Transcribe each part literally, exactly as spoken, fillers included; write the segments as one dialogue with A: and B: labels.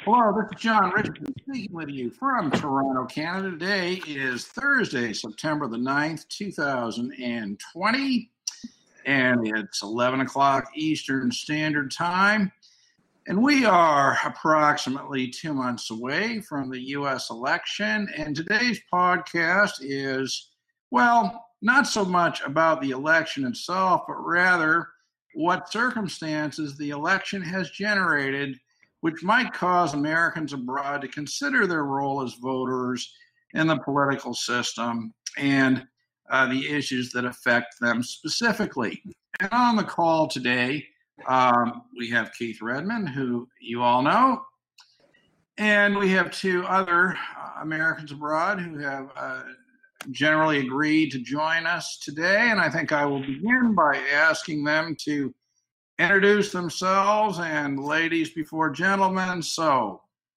A: Hello, this is John Richardson speaking with you from Toronto, Canada. Today is Thursday, September the ninth, two thousand twenty, and it's eleven o'clock Eastern Standard Time. And we are approximately two months away from the U S election. And today's podcast is, well, not so much about the election itself, but rather what circumstances the election has generated, which might cause Americans abroad to consider their role as voters in the political system and uh, the issues that affect them specifically. And on the call today, um, we have Keith Redmond, who you all know, and we have two other uh, Americans abroad who have uh, generally agreed to join us today. And I think I will begin by asking them to introduce themselves, and ladies before gentlemen. So,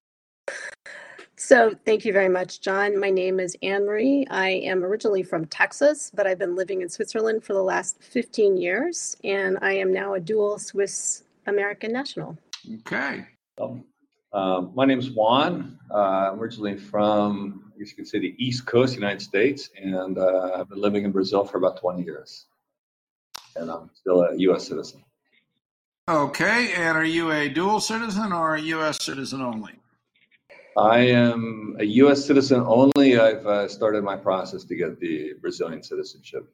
B: so thank you very much, John. My name is Anne Marie. I am originally from Texas, but I've been living in Switzerland for the last fifteen years, and I am now a dual Swiss American national.
A: Okay.
C: Um, uh, my name is Juan. Uh, I'm originally from, I guess you could say, the East Coast, United States, and uh, I've been living in Brazil for about twenty years, and I'm still a U S citizen.
A: Okay, and are you a dual citizen or a U S citizen only?
C: I am a U S citizen only. I've uh, started my process to get the Brazilian citizenship.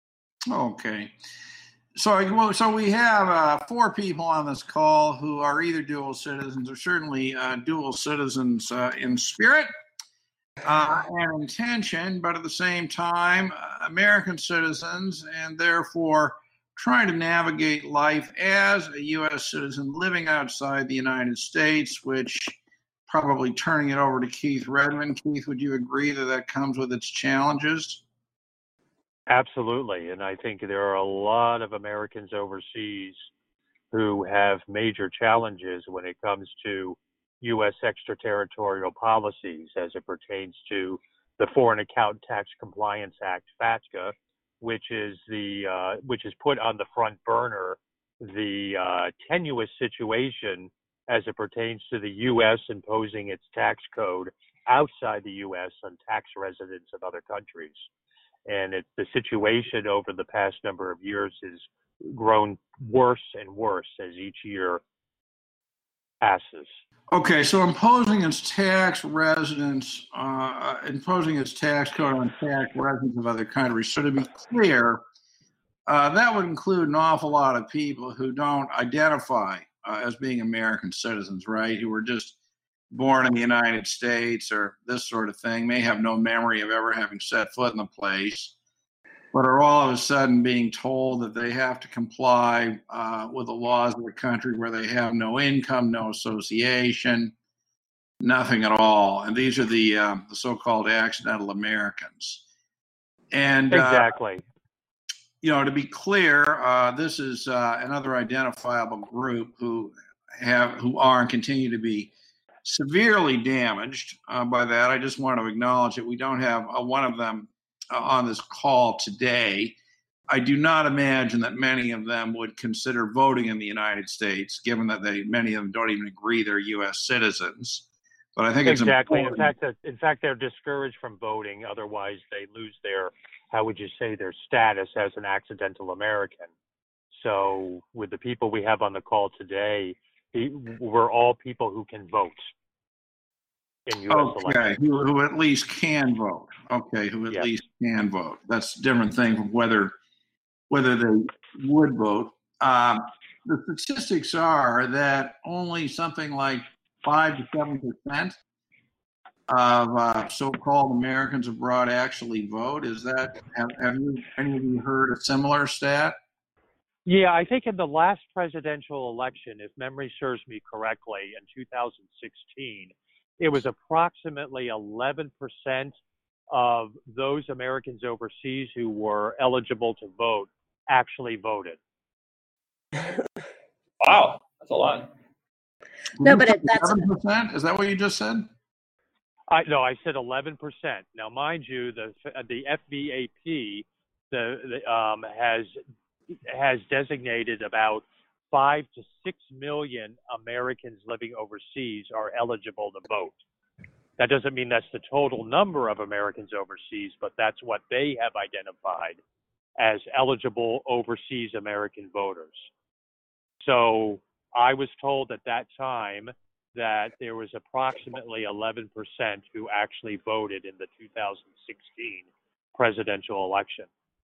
A: Okay. So, so we have uh, four people on this call who are either dual citizens or certainly uh, dual citizens uh, in spirit uh, and intention, but at the same time, uh, American citizens, and therefore trying to navigate life as a U S citizen living outside the United States, which probably turning it over to Keith Redmond. Keith, would you agree that that comes with its challenges?
D: Absolutely. And I think there are a lot of Americans overseas who have major challenges when it comes to U S extraterritorial policies as it pertains to the Foreign Account Tax Compliance Act, FATCA, which is the uh, which is put on the front burner the uh, tenuous situation as it pertains to the U S imposing its tax code outside the U S on tax residents of other countries. And it, the situation over the past number of years has grown worse and worse as each year passes.
A: Okay, so imposing its tax residents, uh, imposing its tax code on tax residents of other countries. So to be clear, uh, that would include an awful lot of people who don't identify uh, as being American citizens, right? Who were just born in the United States or this sort of thing, may have no memory of ever having set foot in the place, but are all of a sudden being told that they have to comply uh, with the laws of the country where they have no income, no association, nothing at all. And these are the, uh, the so-called accidental Americans. And
D: exactly.
A: Uh, you know, to be clear, uh, this is uh, another identifiable group who have, who are and continue to be severely damaged uh, by that. I just want to acknowledge that we don't have uh, one of them uh, on this call today. I do not imagine that many of them would consider voting in the United States, given that they many of them don't even agree they're U S citizens. But I think
D: exactly.
A: it's
D: exactly. In fact, in fact, they're discouraged from voting. Otherwise, they lose their, how would you say, their status as an accidental American. So, with the people we have on the call today, we're all people who can vote in U S
A: okay,
D: elections.
A: Who, who at least can vote. Okay, who at
D: yes.
A: least can vote. That's a different thing from whether whether they would vote. Um, the statistics are that only something like five to seven percent of uh, so-called Americans abroad actually vote. Is that have, have you any of you heard a similar stat?
D: Yeah, I think in the last presidential election, if memory serves me correctly, in two thousand sixteen, it was approximately eleven percent of those Americans overseas who were eligible to vote actually voted.
C: Wow, that's a lot.
B: No, but it, that's
A: eleven percent. Is that what you just said?
D: I no, I said eleven percent. Now, mind you, the the F V A P the, the um has has designated about five to six million Americans living overseas are eligible to vote. That doesn't mean that's the total number of Americans overseas, but that's what they have identified as eligible overseas American voters. So I was told at that time that there was approximately eleven percent who actually voted in the two thousand sixteen presidential election.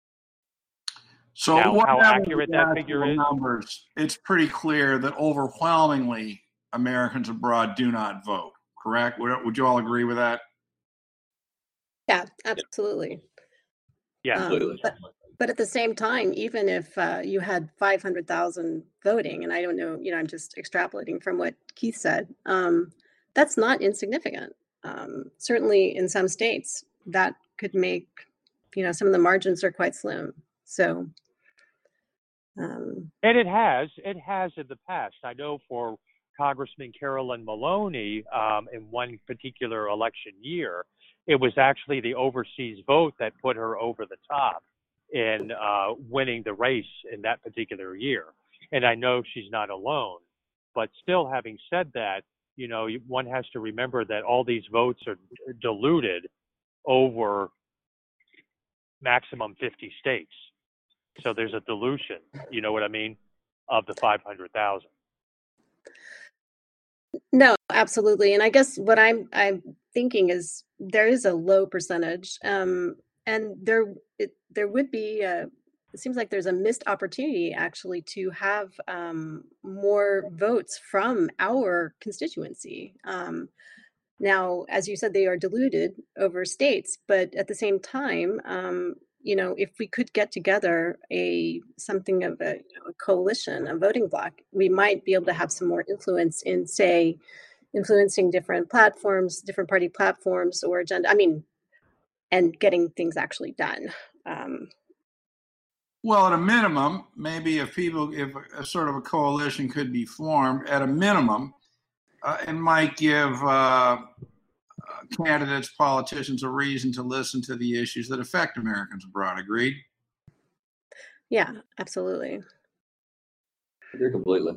A: So
D: Now, how
A: whatever
D: accurate
A: the
D: that figure
A: actual
D: is?
A: numbers, it's pretty clear that overwhelmingly Americans abroad do not vote, correct? Would, would you all agree with that?
B: Yeah, absolutely.
D: Yeah.
B: Um, but, but at the same time, even if uh, you had five hundred thousand voting, and I don't know, you know, I'm just extrapolating from what Keith said, um, that's not insignificant. Um, certainly in some states, that could make, you know, some of the margins are quite slim. So. Um,
D: and it has, it has in the past. I know for Congressman Carolyn Maloney, um, in one particular election year, it was actually the overseas vote that put her over the top in uh, winning the race in that particular year. And I know she's not alone, but still, having said that, you know, one has to remember that all these votes are diluted over maximum fifty states. So there's a dilution, you know what I mean, of the five hundred thousand.
B: No, absolutely. And I guess what I'm I'm thinking is there is a low percentage, um, and there it, there would be a, it seems like there's a missed opportunity actually to have um, more votes from our constituency. Um, now, as you said, they are diluted over states, but at the same time, um, you know, if we could get together a something of a, you know, a coalition, a voting bloc, we might be able to have some more influence in, say, influencing different platforms, different party platforms or agenda. I mean, and getting things actually done. Um,
A: Well, at a minimum, maybe if people, if a sort of a coalition could be formed, at a minimum, uh, it might give uh, uh, candidates, politicians a reason to listen to the issues that affect Americans abroad. Agreed?
B: yeah, absolutely.
C: I agree completely.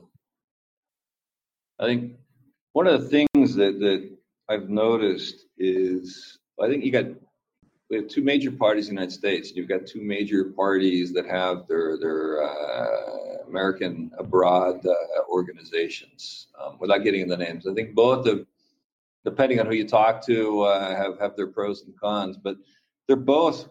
C: I think one of the things that, that I've noticed is I think you got we have two major parties in the United States. You've got two major parties that have their their uh, American abroad uh, organizations. Um, without getting into names, I think both of, depending on who you talk to, uh, have have their pros and cons, but they're both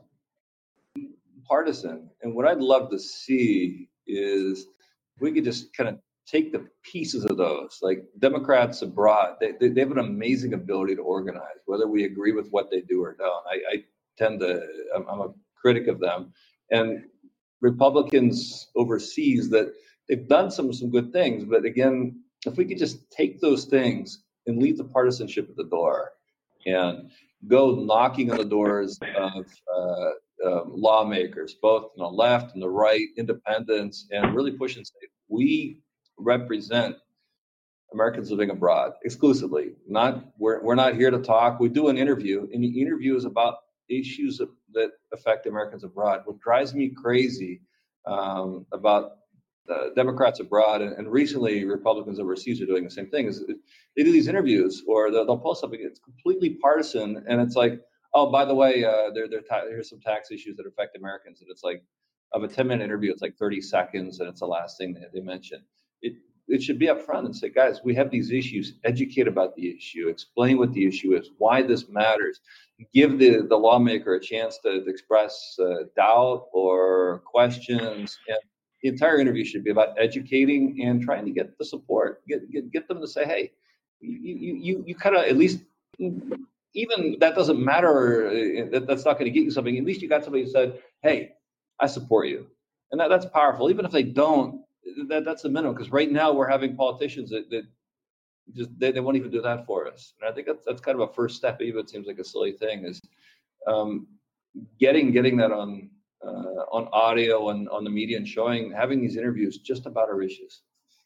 C: partisan. And what I'd love to see is we could just kind of take the pieces of those, like Democrats abroad. They, they, they have an amazing ability to organize, whether we agree with what they do or don't. I, I tend to, I'm, I'm a critic of them. And Republicans overseas, that they've done some some good things. But again, if we could just take those things and leave the partisanship at the door and go knocking on the doors of uh, um, lawmakers, both on the left and the right, independents, and really push and say, we represent Americans living abroad exclusively. Not we're we're not here to talk. We do an interview, and the interview is about issues that, that affect Americans abroad. What drives me crazy um, about uh, Democrats abroad, and, and recently Republicans overseas are doing the same thing, is they do these interviews or they'll, they'll post something. It's completely partisan, and it's like, oh, by the way, uh, there there ta- here's some tax issues that affect Americans, and it's like of a ten minute interview, it's like thirty seconds, and it's the last thing that they mention. It it should be up front and say, guys, we have these issues. Educate about the issue. Explain what the issue is. Why this matters. Give the, the lawmaker a chance to, to express uh, doubt or questions. And the entire interview should be about educating and trying to get the support. Get get, get them to say, hey, you you you, you kind of at least, even that doesn't matter. That, that's not going to get you something. At least you got somebody who said, hey, I support you. And that, that's powerful. Even if they don't, that, that's the minimum. Because right now we're having politicians that, that just they, they won't even do that for us. And I think that's that's kind of a first step, even it seems like a silly thing, is um, getting getting that on uh, on audio and on the media and showing, having these interviews just about our issues.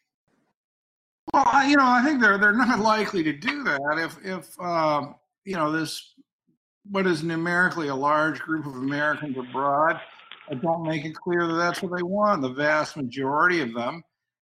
A: Well, I, you know, I think they're they're not likely to do that if if um, you know, this what is numerically a large group of Americans abroad. I don't make it clear that that's what they want. The vast majority of them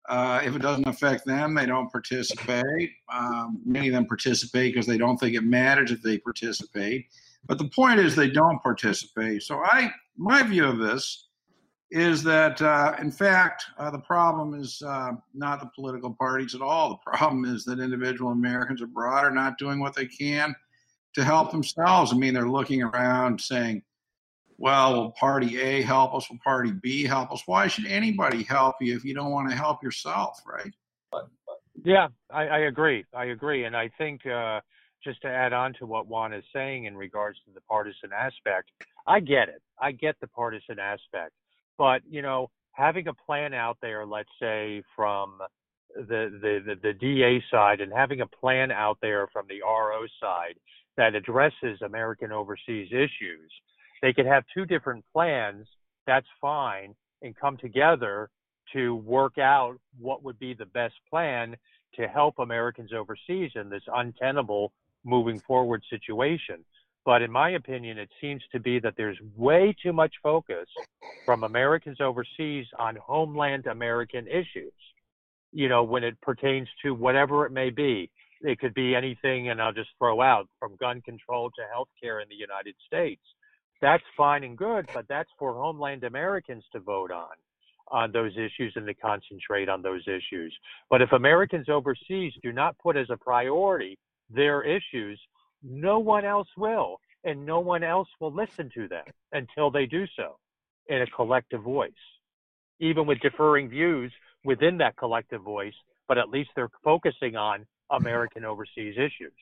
A: Uh, if it doesn't affect them, they don't participate. Um, many of them participate because they don't think it matters if they participate. But the point is they don't participate. So I, my view of this is that, uh, in fact, uh, the problem is uh, not the political parties at all. The problem is that individual Americans abroad are not doing what they can to help themselves. I mean, they're looking around saying, well, will party A help us? Will party B help us? Why should anybody help you if you don't want to help yourself, right?
D: Yeah, I, I agree. I agree. And I think uh, just to add on to what Juan is saying in regards to the partisan aspect, I get it. I get the partisan aspect. But, you know, having a plan out there, let's say from the, the, the, the D A side and having a plan out there from the R O side that addresses American overseas issues, they could have two different plans, that's fine, and come together to work out what would be the best plan to help Americans overseas in this untenable moving forward situation. But in my opinion, it seems to be that there's way too much focus from Americans overseas on homeland American issues, you know, when it pertains to whatever it may be. It could be anything, and I'll just throw out from gun control to healthcare in the United States. That's fine and good, but that's for homeland Americans to vote on, on those issues and to concentrate on those issues. But if Americans overseas do not put as a priority their issues, no one else will, and no one else will listen to them until they do so in a collective voice, even with differing views within that collective voice, but at least they're focusing on American overseas issues.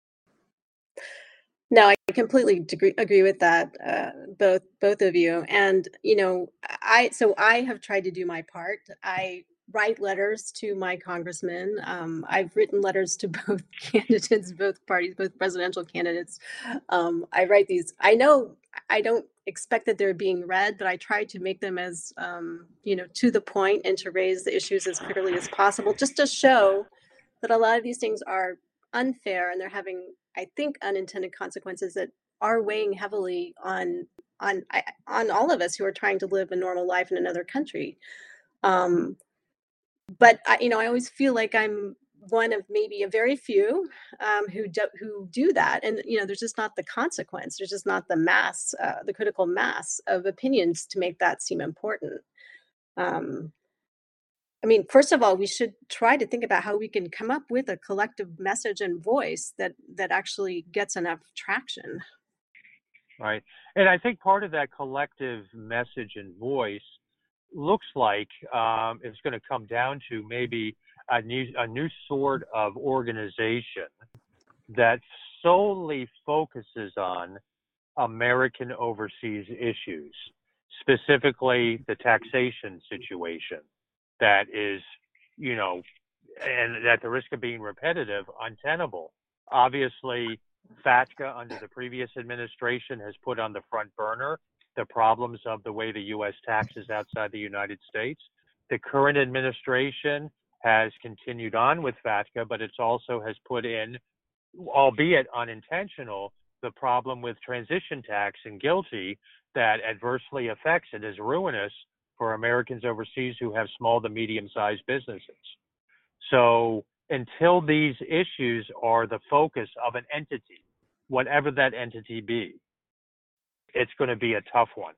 B: No, I completely degree, agree with that, uh, both both of you. And you know, I so I have tried to do my part. I write letters to my congressmen. Um, I've written letters to both candidates, both parties, both presidential candidates. Um, I write these. I know I don't expect that they're being read, but I try to make them as um, you know, to the point and to raise the issues as clearly as possible, just to show that a lot of these things are unfair and they're having, I think, unintended consequences that are weighing heavily on on on all of us who are trying to live a normal life in another country. Um, but I, you know, I always feel like I'm one of maybe a very few um, who do, who do that, and you know, there's just not the consequence. There's just not the mass, uh, the critical mass of opinions to make that seem important. Um, I mean, first of all, we should try to think about how we can come up with a collective message and voice that that actually gets enough traction.
D: Right. And I think part of that collective message and voice looks like um, it's going to come down to maybe a new, a new sort of organization that solely focuses on American overseas issues, specifically the taxation situation that is, you know, and at the risk of being repetitive, untenable. Obviously, FATCA under the previous administration has put on the front burner the problems of the way the U S taxes outside the United States. The current administration has continued on with FATCA, but it's also has put in, albeit unintentional, the problem with transition tax and GILTI that adversely affects and is ruinous for Americans overseas who have small to medium-sized businesses. So until these issues are the focus of an entity, whatever that entity be, it's going to be a tough one.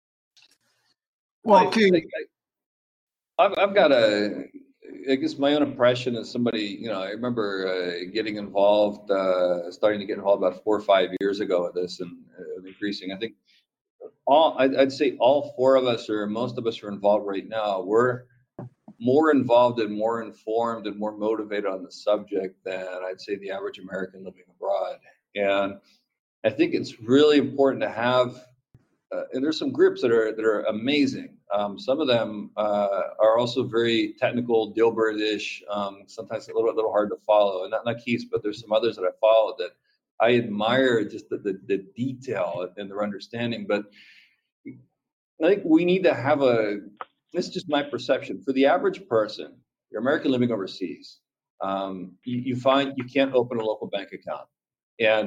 A: Well, Keith,
C: I've, I've got a, I guess my own impression as somebody, you know, I remember uh, getting involved, uh, starting to get involved about four or five years ago with this and uh, increasing. I think all, I'd, I'd say all four of us or most of us are involved right now. We're more involved and more informed and more motivated on the subject than I'd say the average American living abroad. And I think it's really important to have, uh, and there's some groups that are that are amazing. Um, some of them uh, are also very technical, Dilbert-ish, um, sometimes a little, little hard to follow. And not, not Keith's, but there's some others that I follow that I admire just the, the, the detail and their understanding. But I think we need to have a, this is just my perception, for the average person, you're American living overseas, um, you, you find you can't open a local bank account. And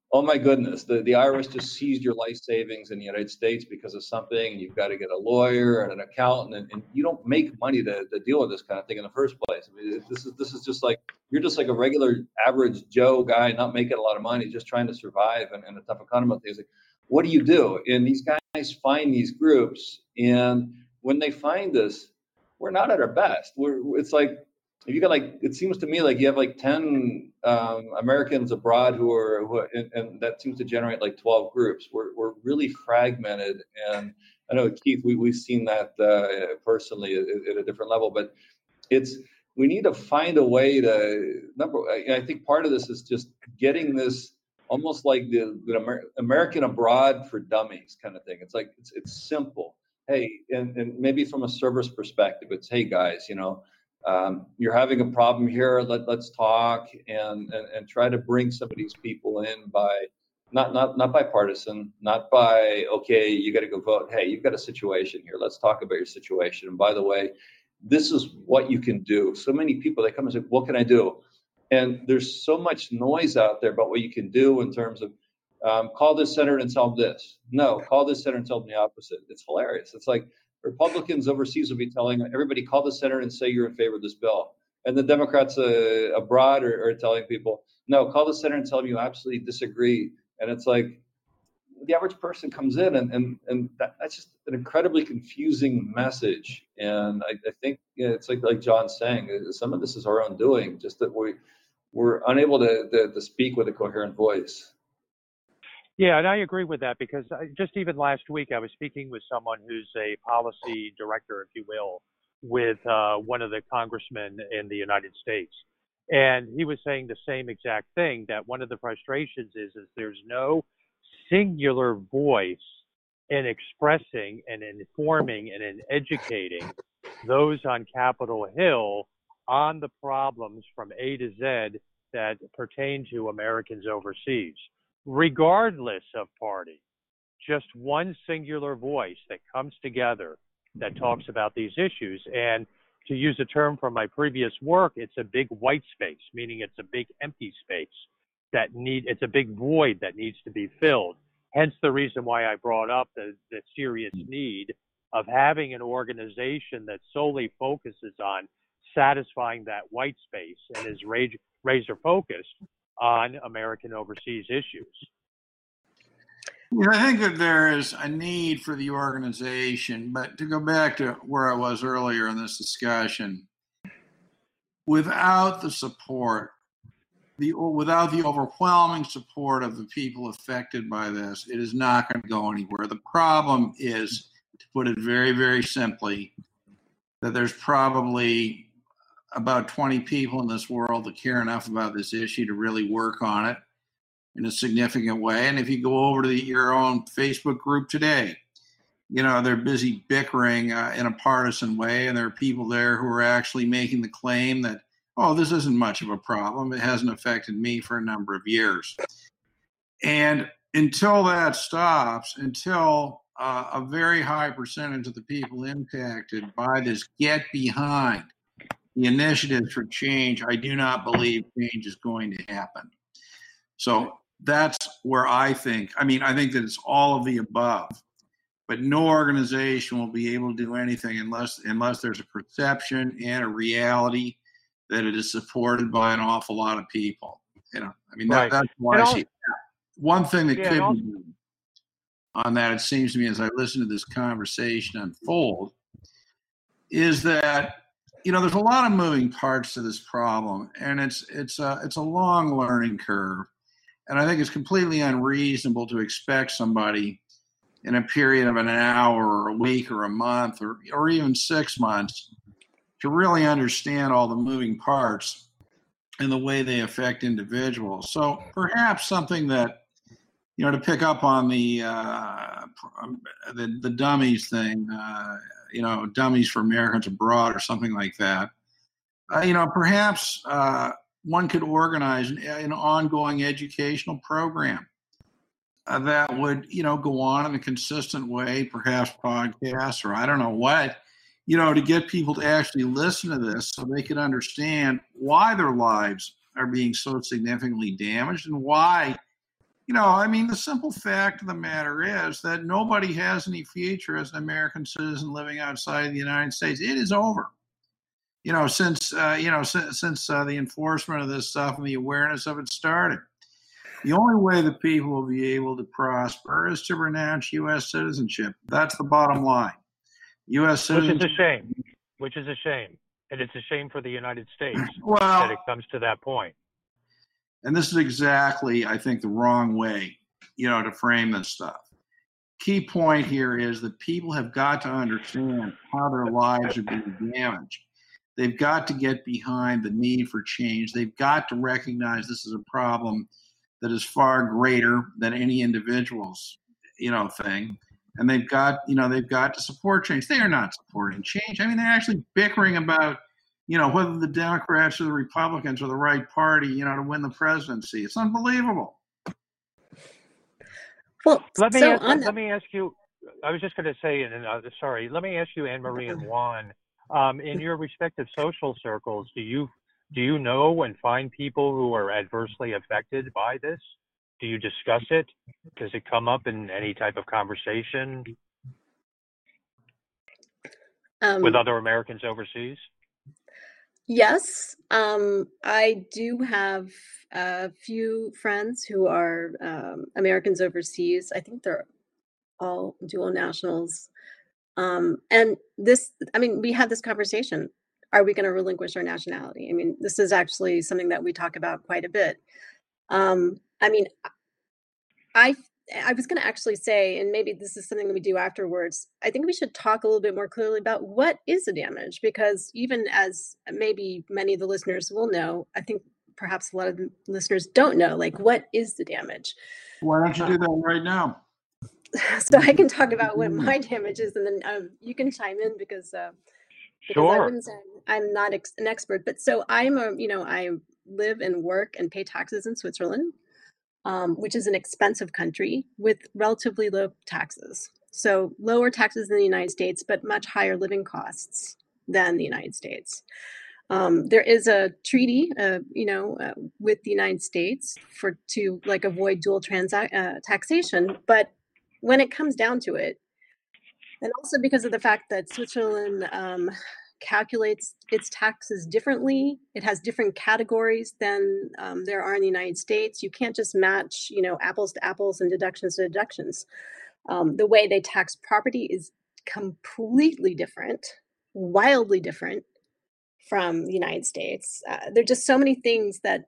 C: oh my goodness, the, the I R S just seized your life savings in the United States because of something, and you've got to get a lawyer and an accountant, and, and you don't make money to, to deal with this kind of thing in the first place. I mean, this is this is just like, you're just like a regular average Joe guy, not making a lot of money, just trying to survive in, in a tough economy. It's like, what do you do? And these guys find these groups, and when they find us, we're not at our best. We're it's like, if you got like, it seems to me like you have like ten um, Americans abroad who are, who are and, and that seems to generate like twelve groups. We're we're really fragmented, and I know Keith, we we've seen that uh, personally at, at a different level, but it's we need to find a way to number. I, I think part of this is just getting this almost like the, the Amer- American abroad for dummies kind of thing. It's like it's it's simple. Hey, and, and maybe from a service perspective, it's hey guys, you know. Um, you're having a problem here. Let, let's talk and, and, and try to bring some of these people in by not not not by partisan, not by, okay, you got to go vote. Hey, you've got a situation here. Let's talk about your situation. And by the way, this is what you can do. So many people, they come and say, what can I do? And there's so much noise out there about what you can do in terms of um, call this senator and tell them this. No, call this senator and tell them the opposite. It's hilarious. It's like, Republicans overseas will be telling everybody, call the senator and say you're in favor of this bill. And the Democrats uh, abroad are, are telling people, no, call the senator and tell them you absolutely disagree. And it's like the average person comes in and, and, and that, that's just an incredibly confusing message. And I, I think you know, it's like like John's saying, some of this is our own doing, just that we, we're unable to, to, to speak with a coherent voice.
D: Yeah, and I agree with that because I, just even last week I was speaking with someone who's a policy director, if you will, with uh, one of the congressmen in the United States. And he was saying the same exact thing, that one of the frustrations is, is there's no singular voice in expressing and informing and in educating those on Capitol Hill on the problems from A to Z that pertain to Americans overseas, regardless of party. Just one singular voice that comes together that talks about these issues. And to use a term from my previous work, it's a big white space, meaning it's a big empty space that need, it's a big void that needs to be filled. Hence the reason why I brought up the, the serious need of having an organization that solely focuses on satisfying that white space and is razor focused on American overseas issues.
A: Yeah, I think that there is a need for the organization, but to go back to where I was earlier in this discussion, without the support, the without the overwhelming support of the people affected by this, it is not going to go anywhere. The problem is, to put it very, very simply, that there's probably about twenty people in this world that care enough about this issue to really work on it in a significant way. And if you go over to the, your own Facebook group today, you know, they're busy bickering uh, in a partisan way, and there are people there who are actually making the claim that, oh, this isn't much of a problem. It hasn't affected me for a number of years. And until that stops, until uh, a very high percentage of the people impacted by this get behind the initiatives for change, I do not believe change is going to happen. So that's where I think, I mean, I think that it's all of the above, but no organization will be able to do anything unless unless there's a perception and a reality that it is supported by an awful lot of people. You know, I mean, that,
D: Right.
A: that's why
D: And
A: I
D: also-
A: see it. One thing that
D: Yeah,
A: could
D: and also-
A: be done on that, it seems to me, as I listen to this conversation unfold, is that, you know, there's a lot of moving parts to this problem, and it's it's a, it's a long learning curve. And I think it's completely unreasonable to expect somebody in a period of an hour or a week or a month or, or even six months to really understand all the moving parts and the way they affect individuals. So perhaps something that, you know, to pick up on the uh, the, the dummies thing, uh, you know, dummies for Americans abroad or something like that, uh, you know, perhaps uh, one could organize an, an ongoing educational program uh, that would, you know, go on in a consistent way, perhaps podcasts or I don't know what, you know, to get people to actually listen to this so they could understand why their lives are being so significantly damaged and why You know, I mean, the simple fact of the matter is that nobody has any future as an American citizen living outside the United States. It is over. You know, since uh, you know, since, since uh, the enforcement of this stuff and the awareness of it started. The only way that people will be able to prosper is to renounce U S citizenship. That's the bottom line. U S
D: Which is
A: citizenship.
D: a shame. Which is a shame. And it's a shame for the United States
A: Well,
D: that it comes to that point.
A: And this is exactly, I think, the wrong way, you know, to frame this stuff. Key point here is that people have got to understand how their lives are being damaged. They've got to get behind the need for change. They've got to recognize this is a problem that is far greater than any individual's, you know, thing. And they've got, you know, they've got to support change. They are not supporting change. I mean, they're actually bickering about, you know, whether the Democrats or the Republicans are the right party, you know, to win the presidency. It's unbelievable.
B: Well,
D: let me
B: so
D: ask,
B: on
D: let
B: that,
D: me ask you. I was just going to say, and uh, sorry, let me ask you, Anne Marie and Juan, um, in your respective social circles, do you do you know and find people who are adversely affected by this? Do you discuss it? Does it come up in any type of conversation
B: um,
D: with other Americans overseas?
B: yes, um, I do have a few friends who are um, Americans overseas. I think they're all dual nationals. Um, and this, I mean, we had this conversation. Are we going to relinquish our nationality? I mean, this is actually something that we talk about quite a bit. Um, I mean, I I was going to actually say, and maybe this is something that we do afterwards, I think we should talk a little bit more clearly about what is the damage, because even as maybe many of the listeners will know, I think perhaps a lot of the listeners don't know, like, what is the damage?
A: Why don't you do that right now?
B: So I can talk about what my damage is, and then um, you can chime in because uh, because I
D: Sure.
B: wouldn't say I'm, I'm not ex- an expert, but so I'm a, you know, I live and work and pay taxes in Switzerland, um, which is an expensive country with relatively low taxes. So lower taxes than the United States, but much higher living costs than the United States. Um, there is a treaty, uh, you know, uh, with the United States for to like avoid dual transa- uh, taxation, but when it comes down to it, and also because of the fact that Switzerland um, calculates its taxes differently, it has different categories than um, there are in the United States. You can't just match, you know, apples to apples and deductions to deductions. Um, the way they tax property is completely different, wildly different from the United States. Uh, there are just so many things that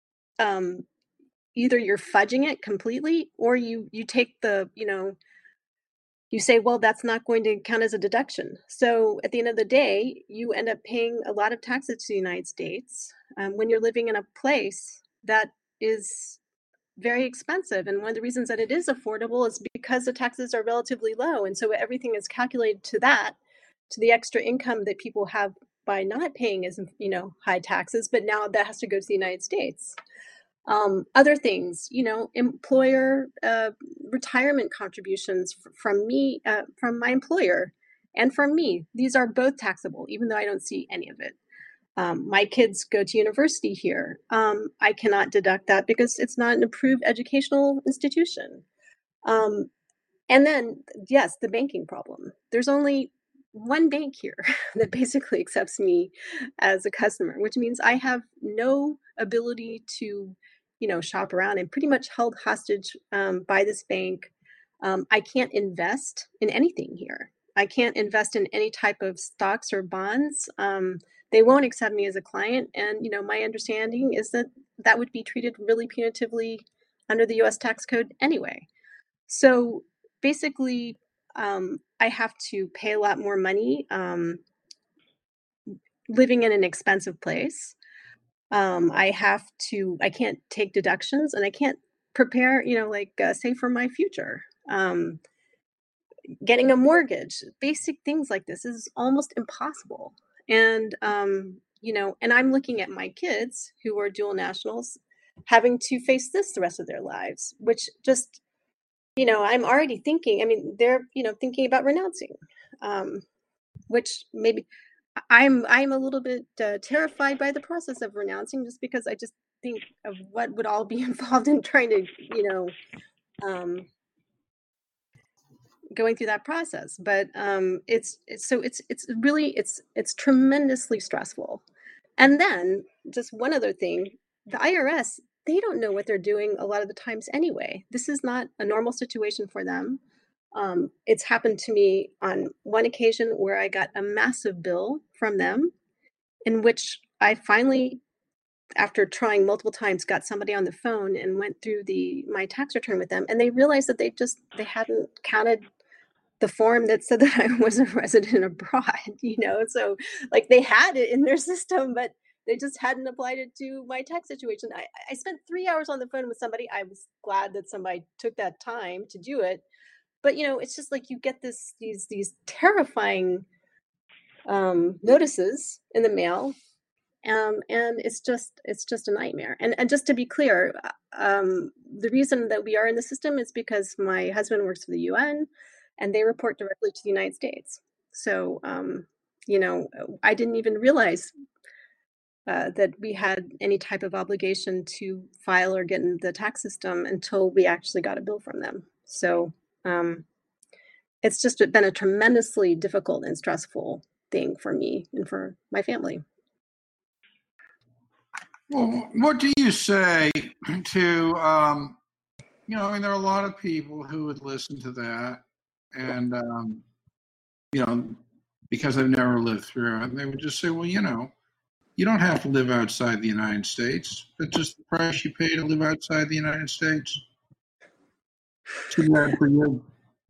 B: um, either you're fudging it completely, or you you take the, you know, you say, well, that's not going to count as a deduction. So at the end of the day, you end up paying a lot of taxes to the United States um, when you're living in a place that is very expensive. And one of the reasons that it is affordable is because the taxes are relatively low. And so everything is calculated to that, to the extra income that people have by not paying as, you know, high taxes, but now that has to go to the United States. Um, other things, you know, employer uh, retirement contributions f- from me, uh, from my employer, and from me. These are both taxable, even though I don't see any of it. Um, my kids go to university here. Um, I cannot deduct that because it's not an approved educational institution. Um, and then, yes, the banking problem. There's only one bank here that basically accepts me as a customer, which means I have no ability to, you know, shop around. I'm pretty much held hostage um, by this bank. Um, I can't invest in anything here. I can't invest in any type of stocks or bonds. Um, they won't accept me as a client. And, you know, my understanding is that that would be treated really punitively under the U S tax code anyway. So basically, um, I have to pay a lot more money um, living in an expensive place. Um, I have to, I can't take deductions, and I can't prepare, you know, like uh, save for my future. Um, getting a mortgage, basic things like this is almost impossible. And, um, you know, and I'm looking at my kids who are dual nationals having to face this the rest of their lives, which just, you know, I'm already thinking, I mean, they're, you know, thinking about renouncing, um, which maybe I'm, I'm a little bit uh, terrified by the process of renouncing, just because I just think of what would all be involved in trying to, you know, um, going through that process. But um, it's, it's so it's it's really it's it's tremendously stressful. And then just one other thing, the I R S, they don't know what they're doing a lot of the times anyway. This is not a normal situation for them. Um, it's happened to me on one occasion where I got a massive bill from them, in which I finally, after trying multiple times, got somebody on the phone and went through the my tax return with them, and they realized that they just they hadn't counted the form that said that I was a resident abroad, you know? So like they had it in their system, but they just hadn't applied it to my tax situation. I, I spent three hours on the phone with somebody. I was glad that somebody took that time to do it. But you know, it's just like you get this these these terrifying um, notices in the mail, um, and it's just it's just a nightmare. And and just to be clear, um, the reason that we are in the system is because my husband works for the U N, and they report directly to the United States. So um, you know, I didn't even realize uh, that we had any type of obligation to file or get in the tax system until we actually got a bill from them. So um, it's just been a tremendously difficult and stressful thing for me and for my family.
A: Well, what do you say to, um, you know, I mean, there are a lot of people who would listen to that and, um, you know, because they've never lived through it, they would just say, well, you know, you don't have to live outside the United States. It's just the price you pay to live outside the United States. Too bad for you.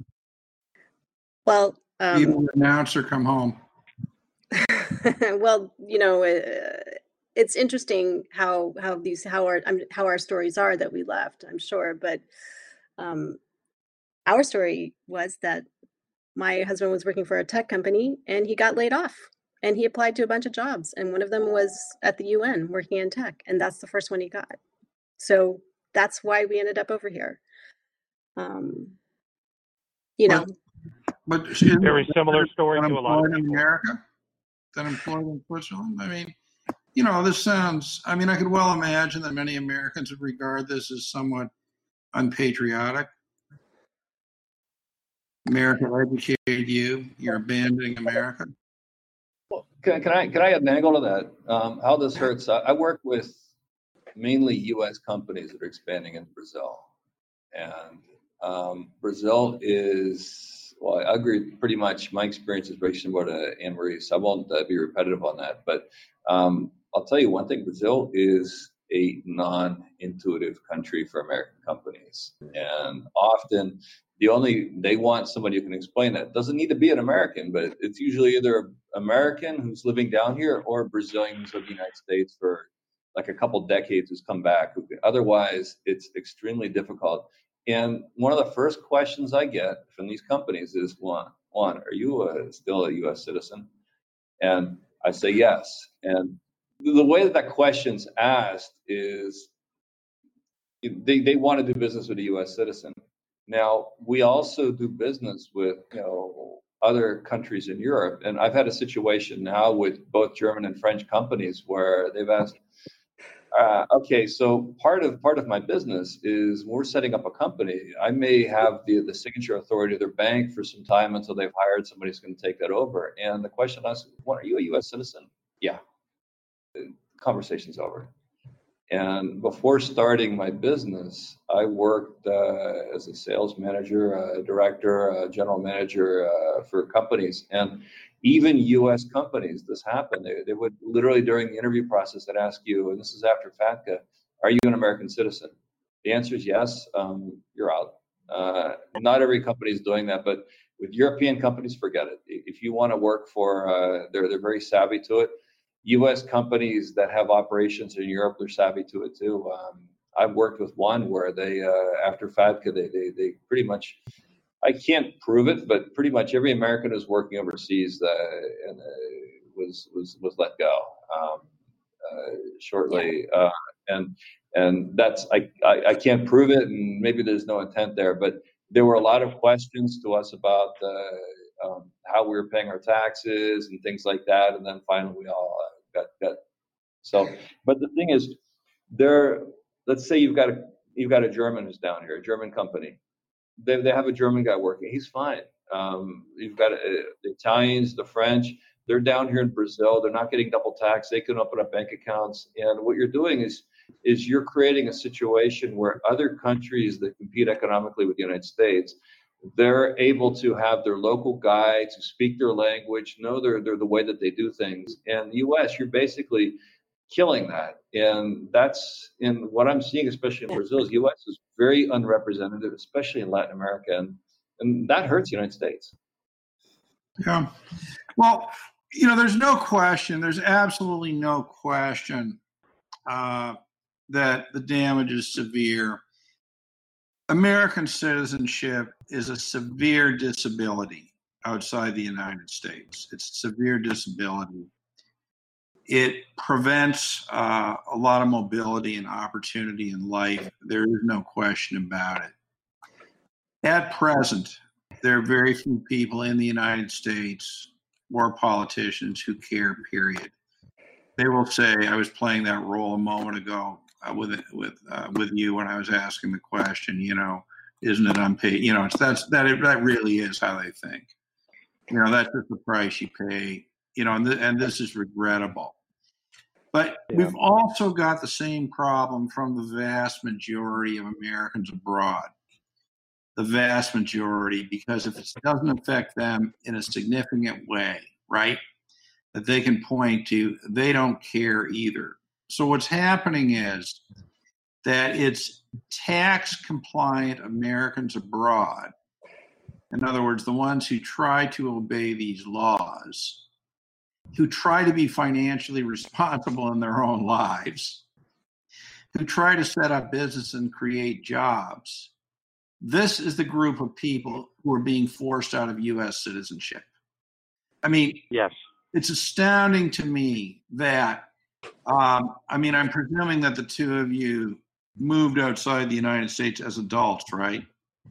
B: Well, um,
A: Even the announcer come home.
B: well, you know, uh, it's interesting how how these how our um, how our stories are that we left. I'm sure, but um, our story was that my husband was working for a tech company and he got laid off, and he applied to a bunch of jobs, and one of them was at the U N working in tech, and that's the first one he got. So that's why we ended up over here. Um, you know.
A: But
D: Very similar story to a lot of
A: in
D: people.
A: America than employed in Switzerland. I mean, you know, this sounds. I mean, I could well imagine that many Americans would regard this as somewhat unpatriotic. America educated you. You're abandoning America.
C: Well, can, can I can I add an angle to that? Um, how this hurts? I, I work with mainly U S companies that are expanding into Brazil, and um, Brazil is, well, I agree pretty much. My experience is very similar to Anne Marie, so I won't uh, be repetitive on that. But um, I'll tell you one thing: Brazil is a non-intuitive country for American companies, and often the only they want somebody who can explain that. It doesn't need to be an American, but it's usually either an American who's living down here or Brazilian who's lived in the United States for like a couple decades who's come back. Otherwise, it's extremely difficult. And one of the first questions I get from these companies is, one, one are you a, still a U S citizen? And I say yes. And the way that that question's asked is they, they want to do business with a U S citizen. Now, we also do business with, you know, other countries in Europe. And I've had a situation now with both German and French companies where they've asked, Uh, okay, so part of part of my business is when we're setting up a company, I may have the, the signature authority of their bank for some time until they've hired somebody who's going to take that over. And the question I ask, well, are you a U S citizen? Yeah. The conversation's over. And before starting my business, I worked uh, as a sales manager, a director, a general manager uh, for companies. And even U S companies, this happened. They, they would literally during the interview process, they'd ask you, and this is after FATCA, are you an American citizen? The answer is yes, um, you're out. Uh, not every company is doing that, but with European companies, forget it. If you want to work for, uh, they're, they're very savvy to it. U S companies that have operations in Europe, they're savvy to it too. Um, I've worked with one where they, uh, after FATCA, they, they, they pretty much, I can't prove it, but pretty much every American who's working overseas uh, and, uh, was was was let go um, uh, shortly, uh, and and that's I, I I can't prove it, and maybe there's no intent there, but there were a lot of questions to us about uh, um, how we were paying our taxes and things like that, and then finally we all uh, got got so. But the thing is, they're, let's say you've got a you've got a German who's down here, a German company. They they have a German guy working. He's fine. Um, you've got uh, the Italians, the French. They're down here in Brazil. They're not getting double taxed. They can open up bank accounts. And what you're doing is is you're creating a situation where other countries that compete economically with the United States, they're able to have their local guides who speak their language, know their, their the way that they do things. And the U S, you're basically killing that. And that's in what I'm seeing, especially in Brazil, is U S is very unrepresentative, especially in Latin America. And, and that hurts the United States.
A: Yeah. Well, you know, there's no question, there's absolutely no question uh, that the damage is severe. American citizenship is a severe disability outside the United States. It's a severe disability. It prevents uh, a lot of mobility and opportunity in life. There is no question about it. At present, there are very few people in the United States or politicians who care, period. They will say, I was playing that role a moment ago uh, with with uh, with you when I was asking the question, you know, isn't it unpaid? You know, it's that's that that really is how they think. You know, that's just the price you pay. You know, and th- and this is regrettable. But yeah. We've also got the same problem from the vast majority of Americans abroad. The vast majority, because if it doesn't affect them in a significant way, right, that they can point to, they don't care either. So what's happening is that it's tax-compliant Americans abroad, in other words, the ones who try to obey these laws, who try to be financially responsible in their own lives, who try to set up business and create jobs. This is the group of people who are being forced out of U S citizenship. I mean,
D: yes,
A: it's astounding to me that, um, I mean, I'm presuming that the two of you moved outside the United States as adults, right?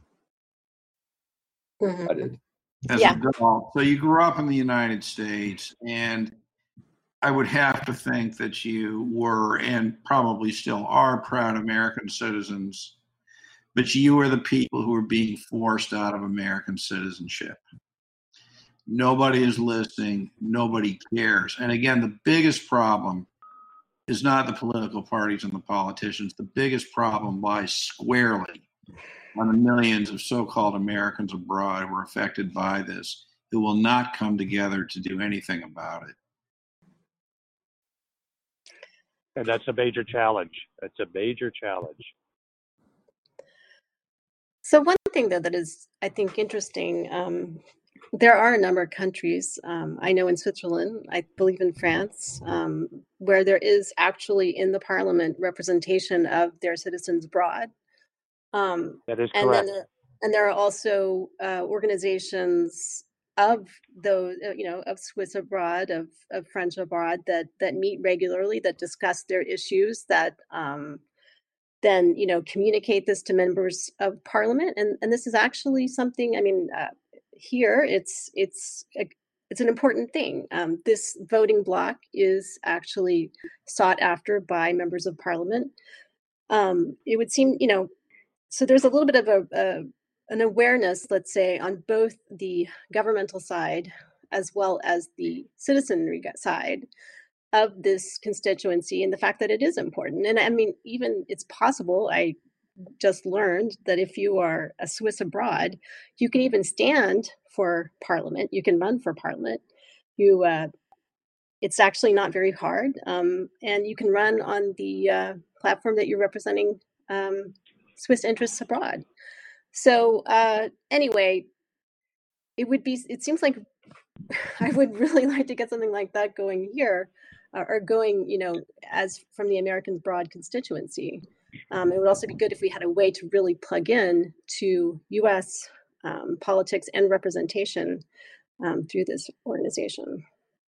B: Mm-hmm.
C: I did.
A: As
B: yeah.
A: adults. So you grew up in the United States, and I would have to think that you were, and probably still are, proud American citizens. But you are the people who are being forced out of American citizenship. Nobody is listening. Nobody cares. And again, the biggest problem is not the political parties and the politicians. The biggest problem lies squarely on the millions of so-called Americans abroad who are affected by this, who will not come together to do anything about it.
D: And that's a major challenge. That's a major challenge.
B: So one thing, though, that is, I think, interesting, um, there are a number of countries, um, I know in Switzerland, I believe in France, um, where there is actually in the parliament representation of their citizens abroad. Um,
D: that is correct.
B: And, then there, and there are also uh, organizations of those, you know, of Swiss abroad, of, of French abroad that that meet regularly, that discuss their issues, that um, then, you know, communicate this to members of parliament. And, and this is actually something, I mean, uh, here it's it's a, it's an important thing. Um, this voting block is actually sought after by members of parliament. Um, it would seem, you know, so there's a little bit of a, a an awareness, let's say, on both the governmental side as well as the citizenry side of this constituency, and the fact that it is important. And I mean, even it's possible, I just learned that if you are a Swiss abroad, you can even stand for parliament. You can run for parliament. You, uh, it's actually not very hard. Um, and you can run on the uh, platform that you're representing um, Swiss interests abroad. So uh, anyway, it would be, it seems like I would really like to get something like that going here, uh, or going, you know, as from the Americans Broad constituency. Um, it would also be good if we had a way to really plug in to U S um, politics and representation um, through this organization.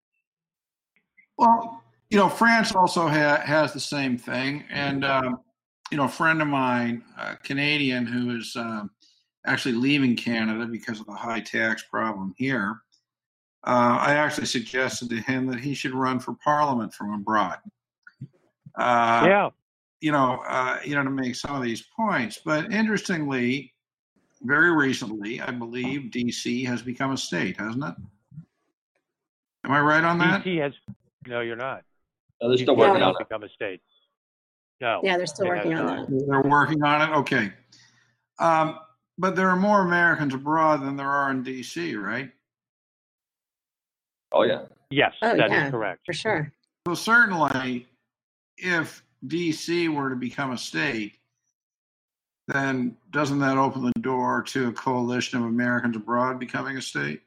A: Well, you know, France also ha- has the same thing. And, um, you know, a friend of mine, a Canadian who is um, actually leaving Canada because of the high tax problem here, uh, I actually suggested to him that he should run for parliament from abroad. Uh,
D: yeah.
A: you know, uh, you know, to make some of these points. But interestingly, very recently, I believe D C has become a state, hasn't it? Am I right on that?
D: D C has, no, you're not.
C: No, they're still
D: D C has
C: working on
D: not
C: it.
D: become a state. No.
B: Yeah, they're still
D: it
B: working
D: has
B: on
D: not.
B: that.
A: They're working on it. Okay. Um, but there are more Americans abroad than there are in D C, right?
C: Oh yeah.
D: Yes,
B: Oh,
D: that is
B: yeah,
D: correct.
B: for sure.
A: So certainly, if D C were to become a state, then doesn't that open the door to a coalition of Americans abroad becoming a state?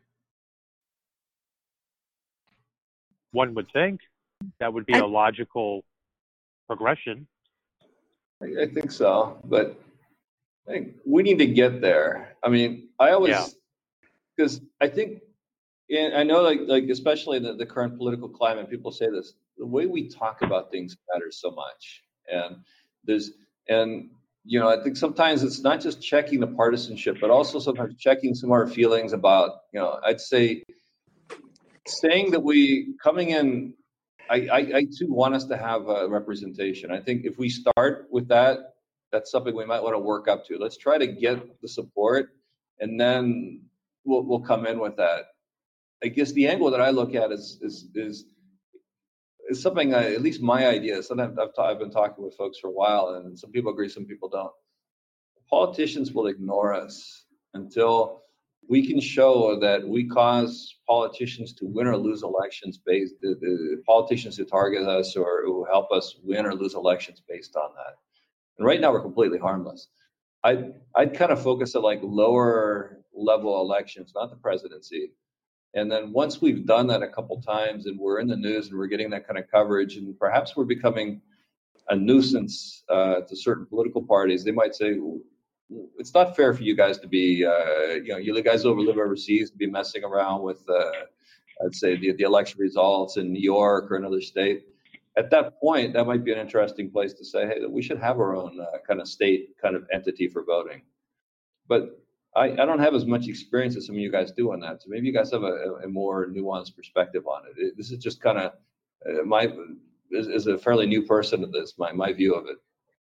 D: One would think that would be
B: I-
D: a logical progression.
C: I, I think so, but I think we need to get there. I mean, I always, because I think, and I know, like, like especially in the, the current political climate, people say this: the way we talk about things matters so much, and there's, and you know, I think sometimes it's not just checking the partisanship, but also sometimes checking some of our feelings about, you know, I'd say, saying that we coming in. I, I, I too want us to have a representation. I think if we start with that, that's something we might want to work up to. Let's try to get the support, and then we'll we'll come in with that. I guess the angle that I look at is is is, is something. I, at least my idea. Sometimes I've ta- I've been talking with folks for a while, and some people agree, some people don't. Politicians will ignore us until we can show that we cause politicians to win or lose elections based the, the politicians who target us or who help us win or lose elections based on that. And right now we're completely harmless. I'd I'd kind of focus at like lower level elections, not the presidency. And then once we've done that a couple times and we're in the news and we're getting that kind of coverage, and perhaps we're becoming a nuisance uh, to certain political parties, they might say, it's not fair for you guys to be, uh, you know, you guys over live overseas to be messing around with, uh, I'd say, the, the election results in New York or another state. At that point, that might be an interesting place to say, hey, we should have our own uh, kind of state kind of entity for voting. But I, I don't have as much experience as some of you guys do on that. So maybe you guys have a, a more nuanced perspective on it. it this is just kind of uh, my, as, as a fairly new person to this, my, my view of it.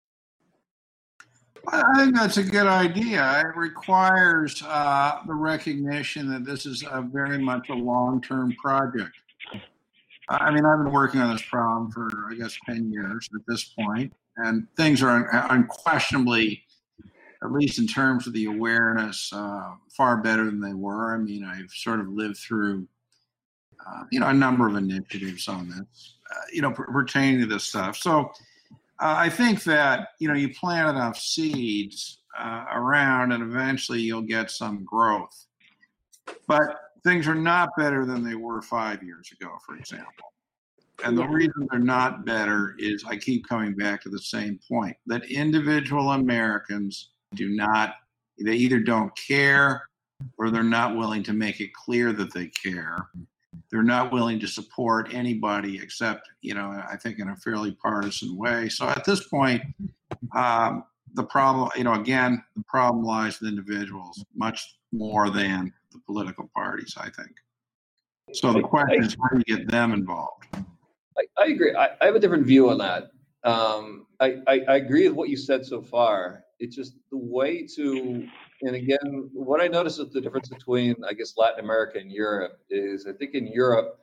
A: I think that's a good idea. It requires uh, the recognition that this is a very much a long-term project. I mean, I've been working on this problem for, I guess, ten years at this point, and things are unquestionably, at least in terms of the awareness, uh, far better than they were. I mean, I've sort of lived through, uh, you know, a number of initiatives on this, uh, you know, pertaining to this stuff. So uh, I think that, you know, you plant enough seeds uh, around and eventually you'll get some growth. But things are not better than they were five years ago, for example. And the reason they're not better is I keep coming back to the same point, that individual Americans do not, they either don't care or they're not willing to make it clear that they care. They're not willing to support anybody except, you know, I think in a fairly partisan way. So at this point, um, the problem, you know, again, the problem lies with individuals much more than the political parties, I think. So the question is, how do you get them involved?
C: I, I agree. I, I have a different view on that. Um, I, I, I agree with what you said so far. It's just the way to, and again, what I notice is the difference between, I guess, Latin America and Europe is I think in Europe,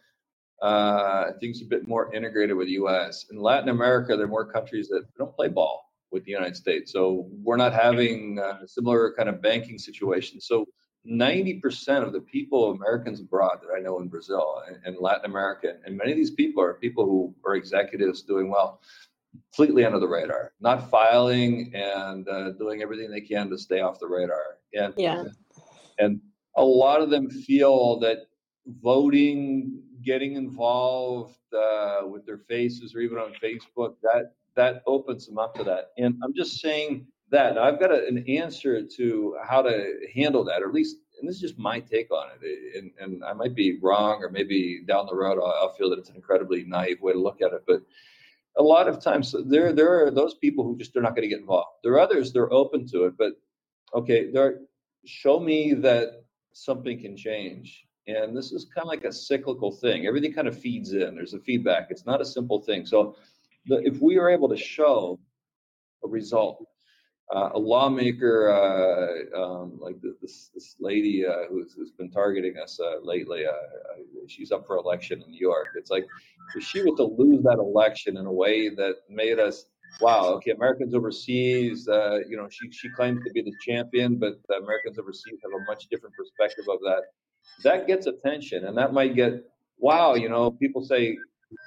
C: uh, things are a bit more integrated with the U S. In Latin America, there are more countries that don't play ball with the United States. So we're not having a similar kind of banking situation. So ninety percent of the people, Americans abroad that I know in Brazil and, and Latin America, and many of these people are people who are executives doing well, completely under the radar, not filing and uh, doing everything they can to stay off the radar. And,
B: yeah.
C: and a lot of them feel that voting, getting involved uh, with their faces or even on Facebook, that that opens them up to that. And I'm just saying that. Now, I've got a, an answer to how to handle that, or at least, and this is just my take on it, and, and I might be wrong, or maybe down the road I'll, I'll feel that it's an incredibly naive way to look at it, but a lot of times there there are those people who just are not going to get involved. There are others, they're open to it, but okay, there, show me that something can change. And this is kind of like a cyclical thing. Everything kind of feeds in. There's a feedback. It's not a simple thing. So the, if we are able to show a result. Uh, a lawmaker, uh, um, like this this lady uh, who's, who's been targeting us uh, lately, uh, she's up for election in New York. It's like if she was to lose that election in a way that made us, wow, okay, Americans overseas, uh, you know, she she claims to be the champion, but the Americans overseas have a much different perspective of that. That gets attention, and that might get, wow, you know, people say,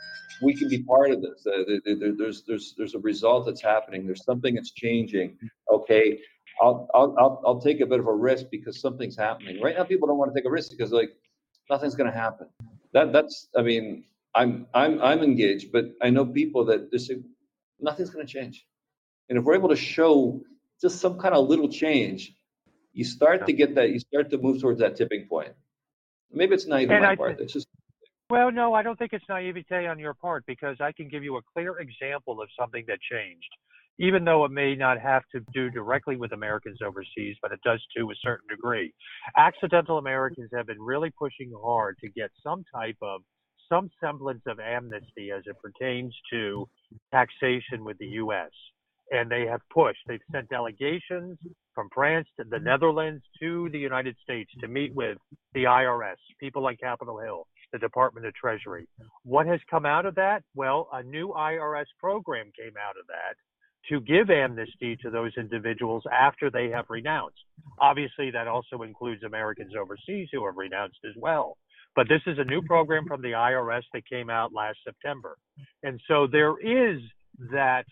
C: we can be part of this. Uh, there, there's there's there's a result that's happening. There's something that's changing. Okay, I'll I'll I'll, I'll take a bit of a risk because something's happening. Right now, people don't want to take a risk because like nothing's going to happen. That that's I mean I'm I'm I'm engaged, but I know people that just say nothing's going to change. And if we're able to show just some kind of little change, you start to get that. You start to move towards that tipping point. Maybe it's not even
D: And
C: my
D: I
C: part.
D: th-
C: It's just.
D: Well, no, I don't think it's naivete on your part because I can give you a clear example of something that changed, even though it may not have to do directly with Americans overseas, but it does to a certain degree. Accidental Americans have been really pushing hard to get some type of, some semblance of amnesty as it pertains to taxation with the U S. And they have pushed, they've sent delegations from France to the Netherlands to the United States to meet with the I R S, people on Capitol Hill, the Department of Treasury. What has come out of that? Well, a new I R S program came out of that to give amnesty to those individuals after they have renounced. Obviously, that also includes Americans overseas who have renounced as well. But this is a new program from the I R S that came out last September. And so there is that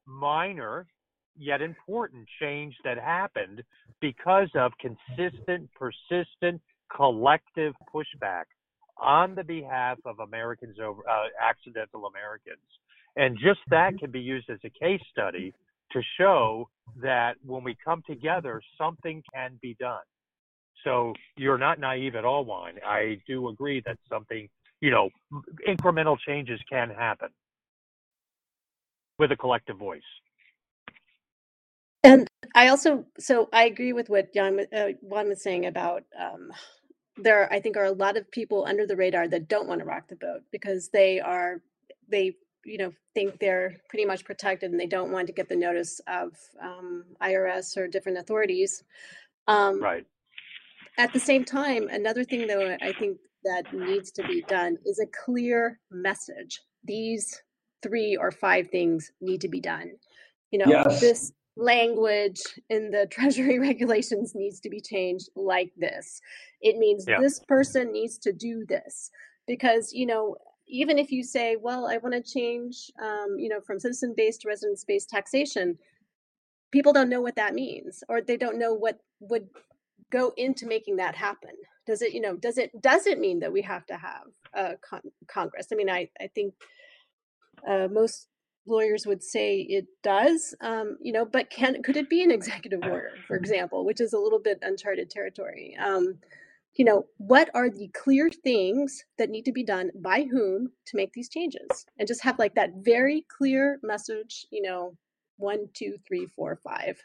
D: minor yet important change that happened because of consistent, persistent, collective pushback on the behalf of Americans over uh, accidental Americans. And just that can be used as a case study to show that when we come together, something can be done. So you're not naive at all, Juan. I do agree that something, you know, incremental changes can happen with a collective voice.
B: And I also, so I agree with what Jan, uh, Juan was saying about um, there, I think, are a lot of people under the radar that don't want to rock the boat because they are, they, you know, think they're pretty much protected and they don't want to get the notice of um, I R S or different authorities. Um,
D: Right.
B: At the same time, another thing, though, I think that needs to be done is a clear message. These three or five things need to be done. You know,
C: Yes.
B: this language in the Treasury regulations needs to be changed like this. It means
D: Yeah.
B: this person needs to do this because, you know, even if you say, well, I want to change, um, you know, from citizen-based to residence-based taxation, people don't know what that means, or they don't know what would go into making that happen. Does it, you know, does it, does it mean that we have to have a con- Congress? I mean, I, I think uh, most lawyers would say it does, um, you know, but can, could it be an executive order, for example, which is a little bit uncharted territory? Um, you know, what are the clear things that need to be done by whom to make these changes? And just have like that very clear message, you know, one, two, three, four, five.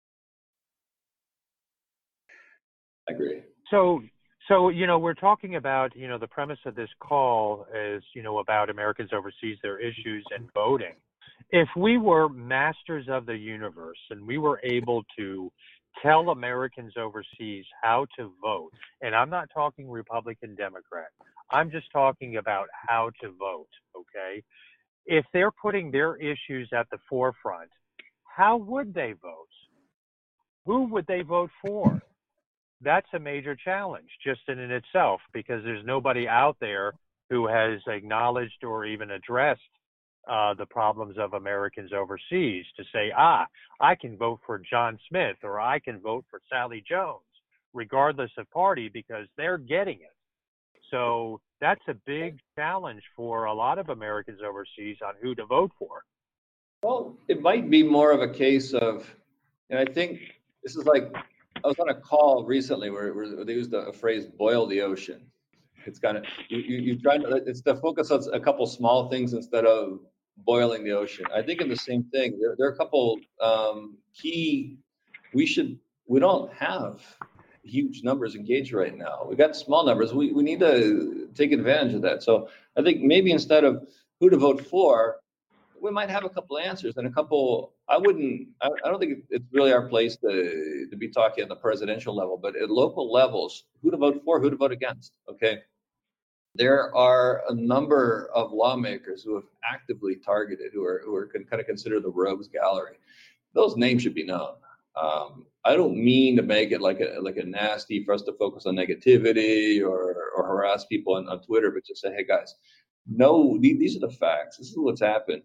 C: I agree.
D: So, so you know, we're talking about, you know, the premise of this call is, you know, about Americans overseas, their issues and voting. If we were masters of the universe and we were able to tell Americans overseas how to vote, and I'm not talking Republican, Democrat, I'm just talking about how to vote, okay? If they're putting their issues at the forefront, how would they vote? Who would they vote for? That's a major challenge just in and itself because there's nobody out there who has acknowledged or even addressed uh, the problems of Americans overseas to say, ah, I can vote for John Smith or I can vote for Sally Jones, regardless of party, because they're getting it. So that's a big challenge for a lot of Americans overseas on who to vote for.
C: Well, it might be more of a case of, and I think this is like, I was on a call recently where, where they used a phrase, boil the ocean. It's kind of, you, you, you try to, it's to focus on a couple small things instead of boiling the ocean. I think in the same thing, there, there are a couple um, key, we should, we don't have huge numbers engaged right now. We got small numbers. We, we need to take advantage of that. So I think maybe instead of who to vote for, we might have a couple of answers and a couple. I wouldn't. I, I don't think it's really our place to to be talking at the presidential level, but at local levels, who to vote for, who to vote against. Okay, there are a number of lawmakers who have actively targeted, who are who are kind of considered the rogues gallery. Those names should be known. Um, I don't mean to make it like a like a nasty for us to focus on negativity or or harass people on, on Twitter, but just say, hey guys, no, these are the facts. This is what's happened.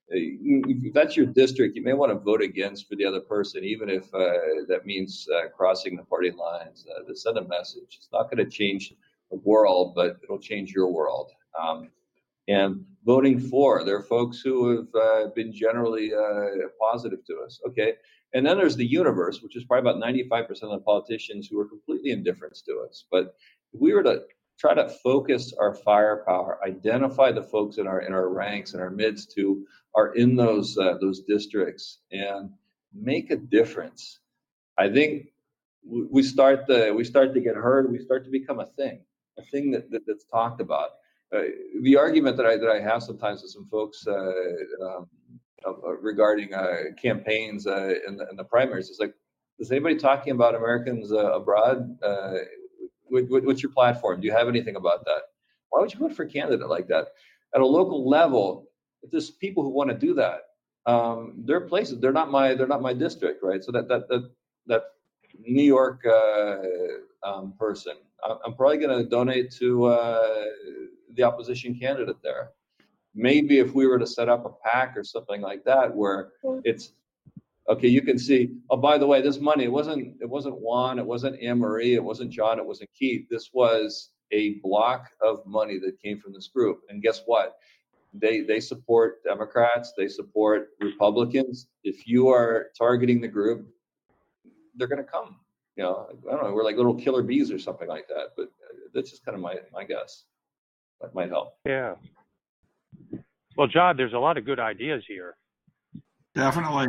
C: If that's your district, you may want to vote against for the other person, even if uh, that means uh, crossing the party lines. Uh, to send a message. It's not going to change the world, but it'll change your world. Um, and voting for, there are folks who have uh, been generally uh, positive to us. Okay. And then there's the universe, which is probably about ninety-five percent of the politicians who are completely indifferent to us. But if we were to try to focus our firepower, identify the folks in our in our ranks, in our midst who are in those uh, those districts, and make a difference, I think we start to we start to get heard. We start to become a thing, a thing that, that that's talked about. Uh, the argument that I that I have sometimes with some folks uh, um, uh, regarding uh, campaigns uh, in, the, in the primaries is like, is anybody talking about Americans uh, abroad? Uh, what, what's your platform? Do you have anything about that? Why would you vote for a candidate like that? At a local level, if there's people who want to do that, um, there are places. They're not my they're not my district, right? So that that that that New York uh, um, person, I'm probably going to donate to uh, the opposition candidate there. Maybe if we were to set up a PAC or something like that, where it's okay, you can see. Oh, by the way, this money it wasn't it wasn't Juan, it wasn't Anne Marie, it wasn't John, it wasn't Keith. This was a block of money that came from this group. And guess what? They they support Democrats, they support Republicans. If you are targeting the group, they're going to come. You know, I don't know. We're like little killer bees or something like that. But that's just kind of my my guess. That might help.
D: Yeah. Well, John, there's a lot of good ideas here.
A: Definitely.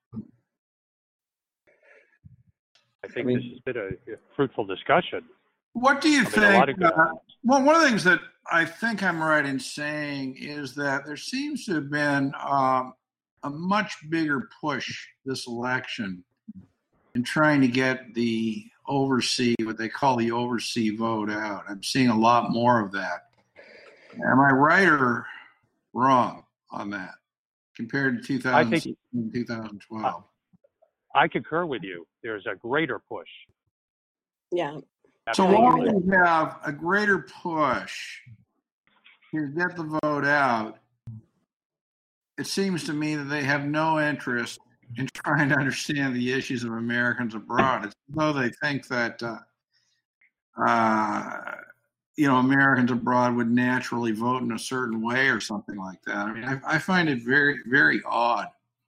D: I think
C: I mean,
D: this has been a, a fruitful discussion.
A: What do you
D: I mean,
A: think?
D: a lot of good
A: uh, well, one of the things that I think I'm right in saying is that there seems to have been um, a much bigger push this election in trying to get the overseas, what they call the overseas vote out. I'm seeing a lot more of that. Am I right or wrong on that compared to two thousand sixteen,
D: I think,
A: two thousand twelve?
D: I concur with you. There's a greater push.
B: Yeah.
A: So
D: Absolutely.
A: while we have a greater push to get the vote out, it seems to me that they have no interest in trying to understand the issues of Americans abroad. It's as though they think that, uh, uh, you know, Americans abroad would naturally vote in a certain way or something like that. I mean, I, I find it very, very odd.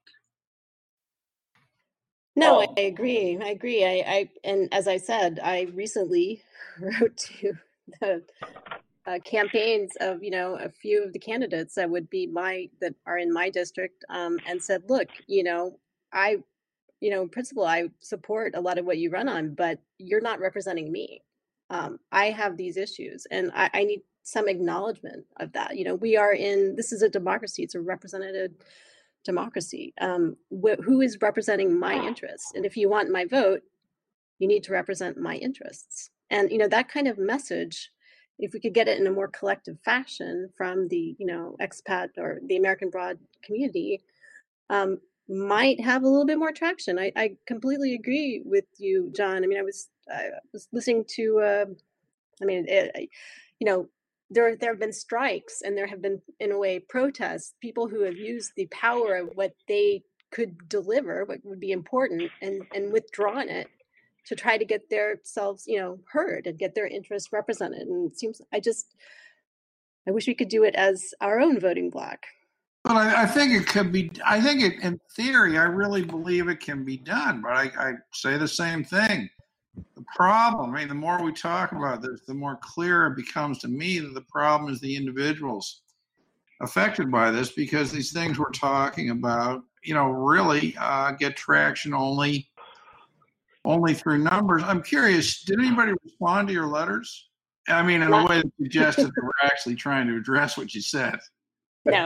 B: No,
C: Oh.
B: I agree. I agree. I, I and as I said, I recently wrote to the uh, campaigns of, you know, a few of the candidates that would be my that are in my district, um, and said, look, you know, I, you know, in principle, I support a lot of what you run on, but you're not representing me. Um, I have these issues, and I, I need some acknowledgement of that. You know, we are in. This is a democracy. It's a representative democracy. Um, wh- who is representing my interests? And if you want my vote, you need to represent my interests. And, you know, that kind of message, if we could get it in a more collective fashion from the, you know, expat or the American abroad community, um, might have a little bit more traction. I, I completely agree with you, John. I mean, I was, I was listening to, uh, I mean, it, you know, There, there have been strikes and there have been, in a way, protests, people who have used the power of what they could deliver, what would be important, and, and withdrawn it to try to get themselves, you know, heard and get their interests represented. And it seems, I just, I wish we could do it as our own voting bloc.
A: Well, I, I think it could be, I think it, in theory, I really believe it can be done, but I, I say the same thing. The problem, I mean, the more we talk about this, the more clear it becomes to me that the problem is the individuals affected by this, because these things we're talking about, you know, really uh, get traction only only through numbers. I'm curious, did anybody respond to your letters? I mean, in a way that suggested they were actually trying to address what you said.
B: No,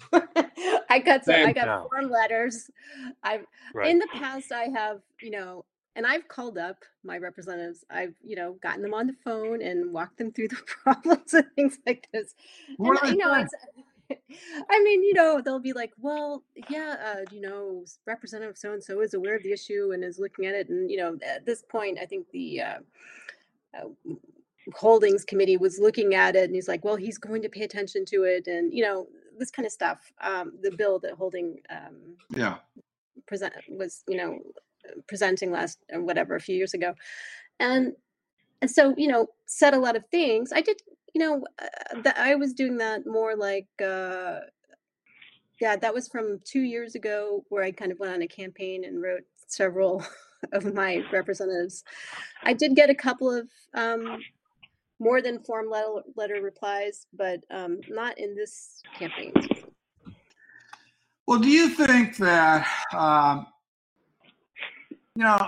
B: I got some, I
C: Same.
B: got
D: No.
B: form letters. I've
D: Right.
B: in the past I have, you know, and I've called up my representatives. I've, you know, gotten them on the phone and walked them through the problems and things like this. And
A: What do
B: you
A: they
B: know,
A: say?
B: it's I mean, you know, they'll be like, well, yeah, uh, you know, Representative so and so is aware of the issue and is looking at it. And, you know, at this point, I think the uh, uh, holdings committee was looking at it and he's like, well, he's going to pay attention to it. And, you know, this kind of stuff. Um, the bill that holding um,
A: Yeah.
B: present was, you know, presenting last or whatever a few years ago. And, and so, you know, said a lot of things. I did, you know, uh, that I was doing that more like, uh, yeah, that was from two years ago where I kind of went on a campaign and wrote several of my representatives. I did get a couple of um, more than form letter, letter replies, but um, not in this campaign.
A: Well, do you think that, um, you know,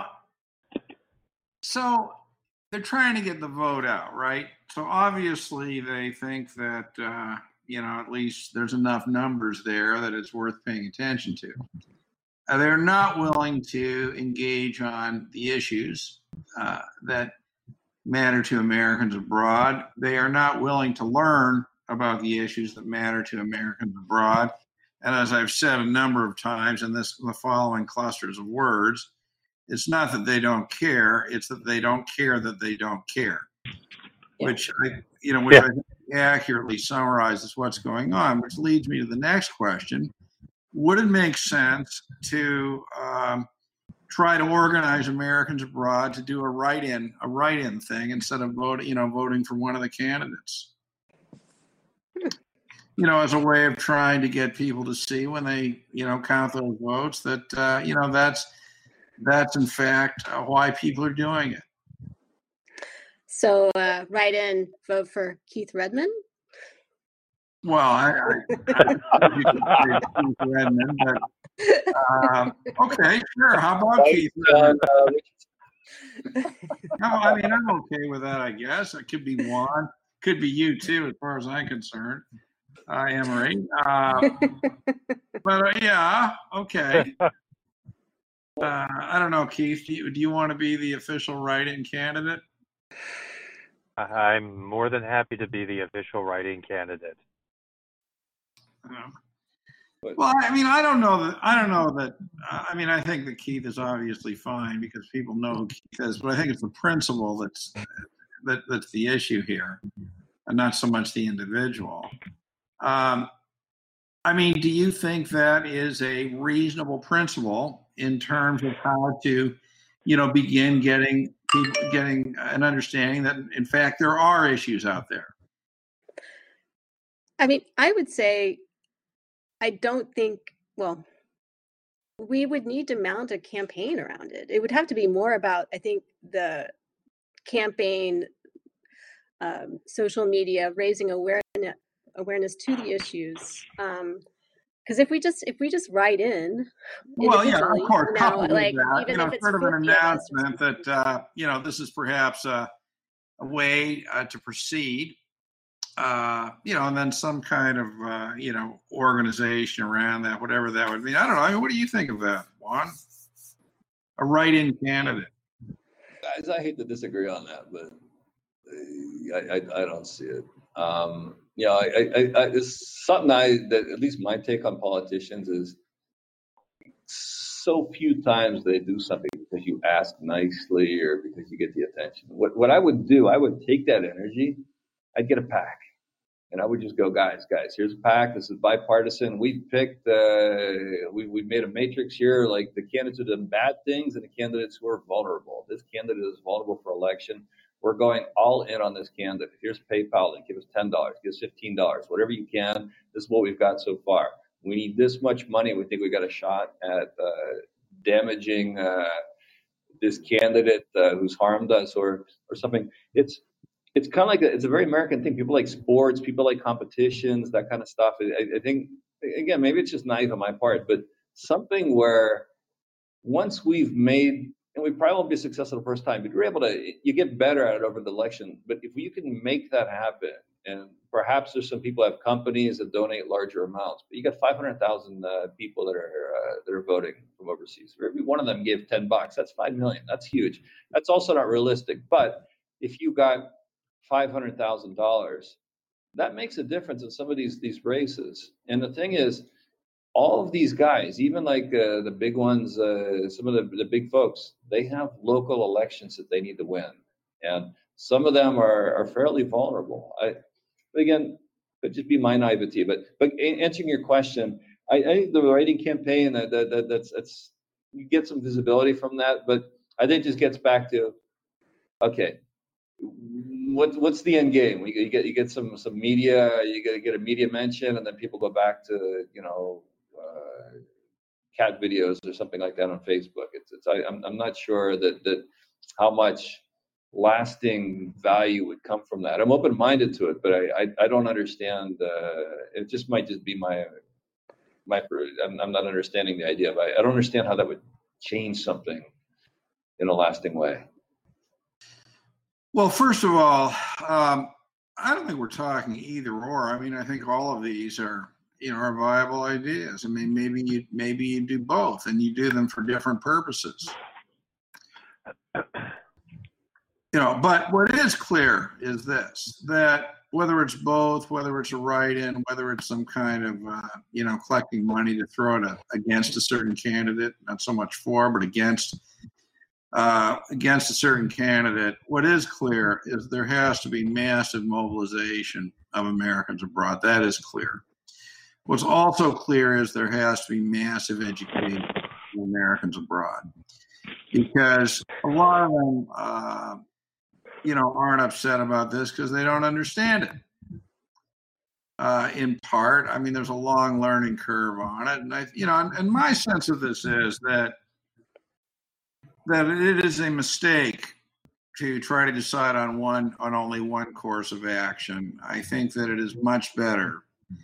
A: so they're trying to get the vote out, right? So obviously they think that, uh, you know, at least there's enough numbers there that it's worth paying attention to. Uh, they're not willing to engage on the issues uh, that matter to Americans abroad. They are not willing to learn about the issues that matter to Americans abroad. And as I've said a number of times in this, the following clusters of words, it's not that they don't care; it's that they don't care that they don't care. Yeah. Which I, you know, which yeah. I think accurately summarizes what's going on. Which leads me to the next question: would it make sense to um, try to organize Americans abroad to do a write-in, a write-in thing instead of voting, you know, voting for one of the candidates? You know, as a way of trying to get people to see when they, you know, count those votes that, uh, you know, that's that's in fact uh, why people are doing it.
B: So, uh, write in, vote for Keith Redmond.
A: Well, I, I, I you could say Keith Redmond, but uh, okay, sure. How about right, Keith Redmond? Uh, no, I mean I'm okay with that. I guess it could be Juan, could be you too, as far as I'm concerned. Uh, Emery. Uh, but uh, yeah, okay. Uh, I don't know, Keith. Do you, do you want to be the official write-in candidate?
D: I'm more than happy to be the official write-in candidate.
A: Um, well, I mean, I don't know that. I don't know that. Uh, I mean, I think that Keith is obviously fine because people know who Keith is, but I think it's the principle that's that that's the issue here, and not so much the individual. Um, I mean, do you think that is a reasonable principle in terms of how to, you know, begin getting people getting an understanding that, in fact, there are issues out there?
B: I mean, I would say, I don't think, well, we would need to mount a campaign around it. It would have to be more about, I think, the campaign, um, social media, raising awareness awareness to the issues. Um, because if we just if we just write in,
A: well, yeah, of course,
B: you know, like
A: that,
B: even
A: you know,
B: if it's
A: sort of an announcement that uh, you know this is perhaps a, a way uh, to proceed, uh, you know, and then some kind of uh, you know organization around that, whatever that would mean. I don't know. I mean, what do you think of that, Juan? A write-in candidate.
C: Guys, I hate to disagree on that, but I I, I don't see it. Um, you know, I, I, I, it's something I, that at least my take on politicians is so few times they do something because you ask nicely or because you get the attention. What, what I would do, I would take that energy, I'd get a PAC and I would just go, guys, guys, here's a PAC. This is bipartisan. We picked, uh, we, we made a matrix here, like the candidates who did bad things and the candidates who are vulnerable. This candidate is vulnerable for election. We're going all in on this candidate. Here's PayPal. Then give us ten dollars, give us fifteen dollars, whatever you can. This is what we've got so far. We need this much money. We think we got a shot at uh, damaging uh, this candidate uh, who's harmed us or or something. It's it's kind of like a, it's a very American thing. People like sports, people like competitions, that kind of stuff. I, I think again, maybe it's just naive on my part, but something where once we've made. And we probably won't be successful the first time, but you're able to, you get better at it over the election. But if you can make that happen And perhaps there's some people that have companies that donate larger amounts, but you got five hundred thousand uh, people that are uh, that are voting from overseas. For every one of them gave ten bucks, that's five million. That's huge. That's also not realistic. But if you got five hundred thousand dollars, that makes a difference in some of these these races. And the thing is, all of these guys, even like uh, the big ones, uh, some of the, the big folks, they have local elections that they need to win. And some of them are, are fairly vulnerable. I, again, could just be my naivety, but but answering your question, I, I think the writing campaign, that, that, that that's that's you get some visibility from that, but I think it just gets back to, okay, what what's the end game? We you get you get some some media, you get get a media mention, and then people go back to you know uh, cat videos or something like that on Facebook. It's it's I, I'm I'm not sure that that how much lasting value would come from that. I'm open-minded to it, but I I, I don't understand. Uh, it just might just be my my. I'm, I'm not understanding the idea, but I, I don't understand how that would change something in a lasting way.
A: Well, first of all, um, I don't think we're talking either or. I mean, I think all of these are, you know, are viable ideas. I mean, maybe you maybe you do both, and you do them for different purposes. You know, but what is clear is this: that whether it's both, whether it's a write-in, whether it's some kind of, uh, you know, collecting money to throw it against a certain candidate, not so much for, but against. Uh, against a certain candidate, what is clear is there has to be massive mobilization of Americans abroad. That is clear. What's also clear is there has to be massive education of Americans abroad, because a lot of them, uh, you know, aren't upset about this because they don't understand it. Uh, in part, I mean, there's a long learning curve on it, and I, you know, and, and my sense of this is that. that it is a mistake to try to decide on one on only one course of action. I think that it is much better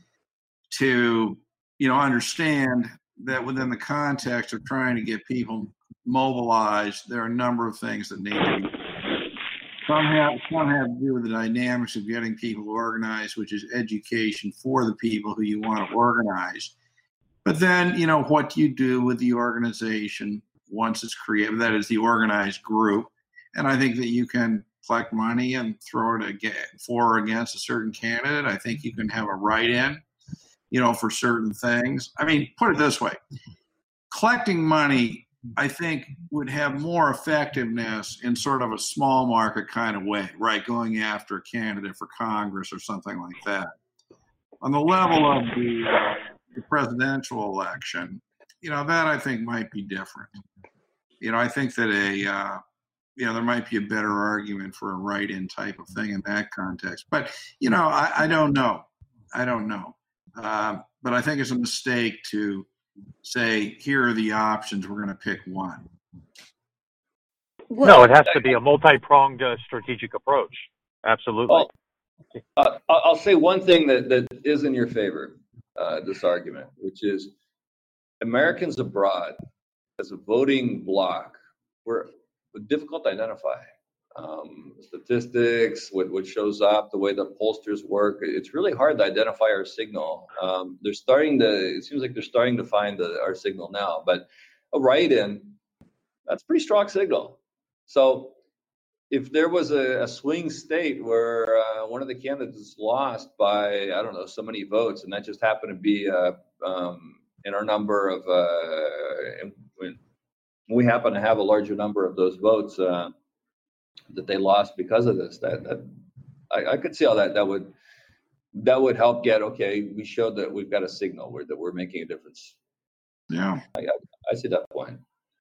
A: to, you know, understand that within the context of trying to get people mobilized, there are a number of things that need to be. Some have some have to do with the dynamics of getting people organized, which is education for the people who you want to organize. But then, you know, what do you do with the organization once it's created, that is the organized group. And I think that you can collect money and throw it again, for or against a certain candidate. I think you can have a write-in, you know, for certain things. I mean, put it this way. Collecting money, I think, would have more effectiveness in sort of a small market kind of way, right? Going after a candidate for Congress or something like that. On the level of the, uh, the presidential election, you know, that I think might be different. You know, I think that a, uh, you know, there might be a better argument for a write-in type of thing in that context. But, you know, I, I don't know. I don't know. Uh, but I think it's a mistake to say, here are the options, we're going to pick one.
D: No, it has to be a multi-pronged uh, strategic approach. Absolutely.
C: Well, uh, I'll say one thing that, that is in your favor, uh, this argument, which is Americans abroad as a voting bloc were difficult to identify. Um, statistics, what, what shows up, the way the pollsters work, it's really hard to identify our signal. Um, they're starting to, it seems like they're starting to find the, our signal now, but a write-in, that's a pretty strong signal. So if there was a, a swing state where uh, one of the candidates lost by, I don't know, so many votes, and that just happened to be uh, um, in our number of, uh, in, we happen to have a larger number of those votes uh, that they lost because of this. That, that I, I could see how that that would that would help get, okay, we showed that we've got a signal where that we're making a difference.
A: Yeah,
C: I, I, I see that point.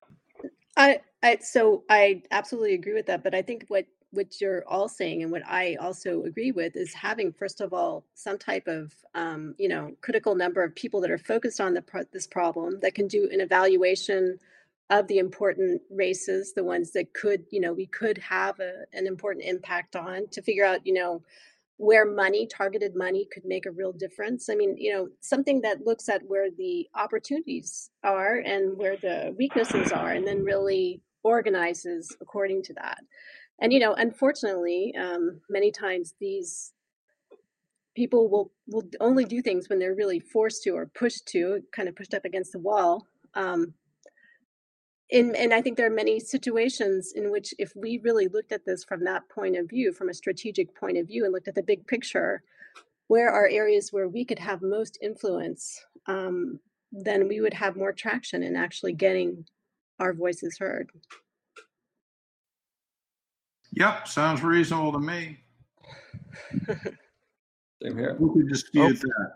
B: I, I so I absolutely agree with that, but I think what what you're all saying and what I also agree with is having, first of all, some type of um, you know, critical number of people that are focused on the pro- this problem that can do an evaluation of the important races, the ones that could, you know, we could have a, an important impact on, to figure out, you know, where money, targeted money, could make a real difference. I mean, you know, something that looks at where the opportunities are and where the weaknesses are, and then really organizes according to that. And, you know, unfortunately, um, many times these people will will only do things when they're really forced to or pushed to, kind of pushed up against the wall. Um, and, and I think there are many situations in which if we really looked at this from that point of view, from a strategic point of view, and looked at the big picture, where are areas where we could have most influence, um, then we would have more traction in actually getting our voices heard.
A: Yep, sounds reasonable to me.
C: Same here.
A: Who could dispute
D: Okay.
A: that?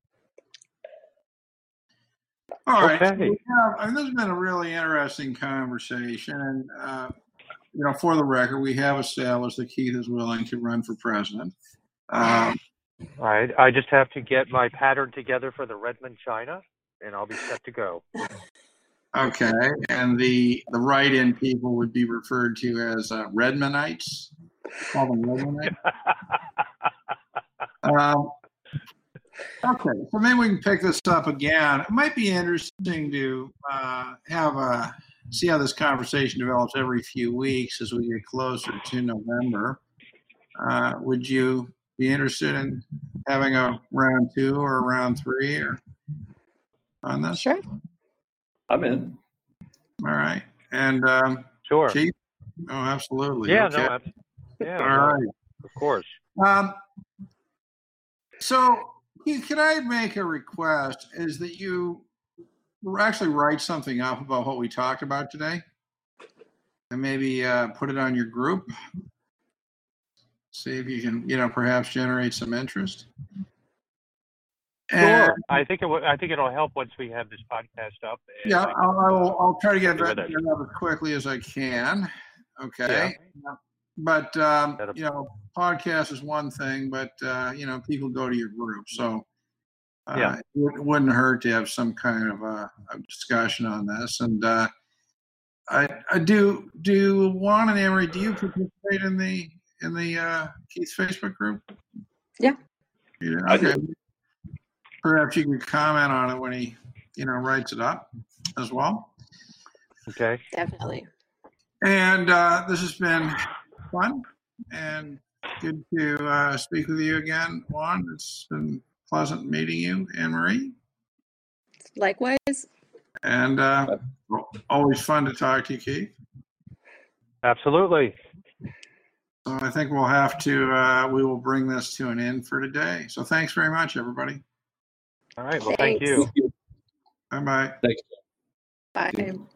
A: All right. So
D: Okay.
A: we have, I mean, this has been a really interesting conversation. And, uh, you know, for the record, we have established that Keith is willing to run for president. Um,
D: All right. I just have to get my pattern together for the Redmond China, and I'll be set to go.
A: okay. And the, the write-in people would be referred to as uh, Redmondites. Call them Redmondites. um, Okay, so maybe we can pick this up again. It might be interesting to uh, have a see how this conversation develops every few weeks as we get closer to November. Uh, would you be interested in having a round two or a round three or on this?
B: Sure.
C: I'm in.
A: All right, and um,
D: Sure.
A: Chief? Oh, absolutely.
D: Yeah,
A: okay.
D: no, ab- yeah,
A: All
D: no,
A: right.
D: of course.
A: Um, so, Keith, can I make a request? Is that you actually write something up about what we talked about today, and maybe uh, put it on your group. See if you can, you know, perhaps generate some interest. And,
D: Sure. I think it. W- I think it'll help once we have this podcast up. and
A: yeah,
D: I can,
A: I'll, I'll, I'll try to get
D: do
A: that
D: with it.
A: done as quickly as I can. Okay. But, um,
D: That'll-
A: you know, podcast is one thing, but, uh, you know, people go to your group. So uh,
D: Yeah.
A: it wou- wouldn't hurt to have some kind of a, a discussion on this. And uh, I, I do, do Juan and Emery, do you participate in the, in the uh, Keith's Facebook group?
B: Yeah.
A: You do?
C: I do.
A: Okay. Perhaps you could comment on it when he, you know, writes it up as well.
D: Okay.
B: Definitely.
A: And uh, this has been fun and good to uh, speak with you again, Juan. It's been pleasant meeting you, Anne-Marie.
B: Likewise.
A: And uh, always fun to talk to you, Keith.
D: Absolutely.
A: So I think we'll have to, uh, we will bring this to an end for today. So thanks very much, everybody.
D: All right. Well, thank
B: Thanks.
D: you.
A: Bye-bye.
C: Thanks.
B: Bye.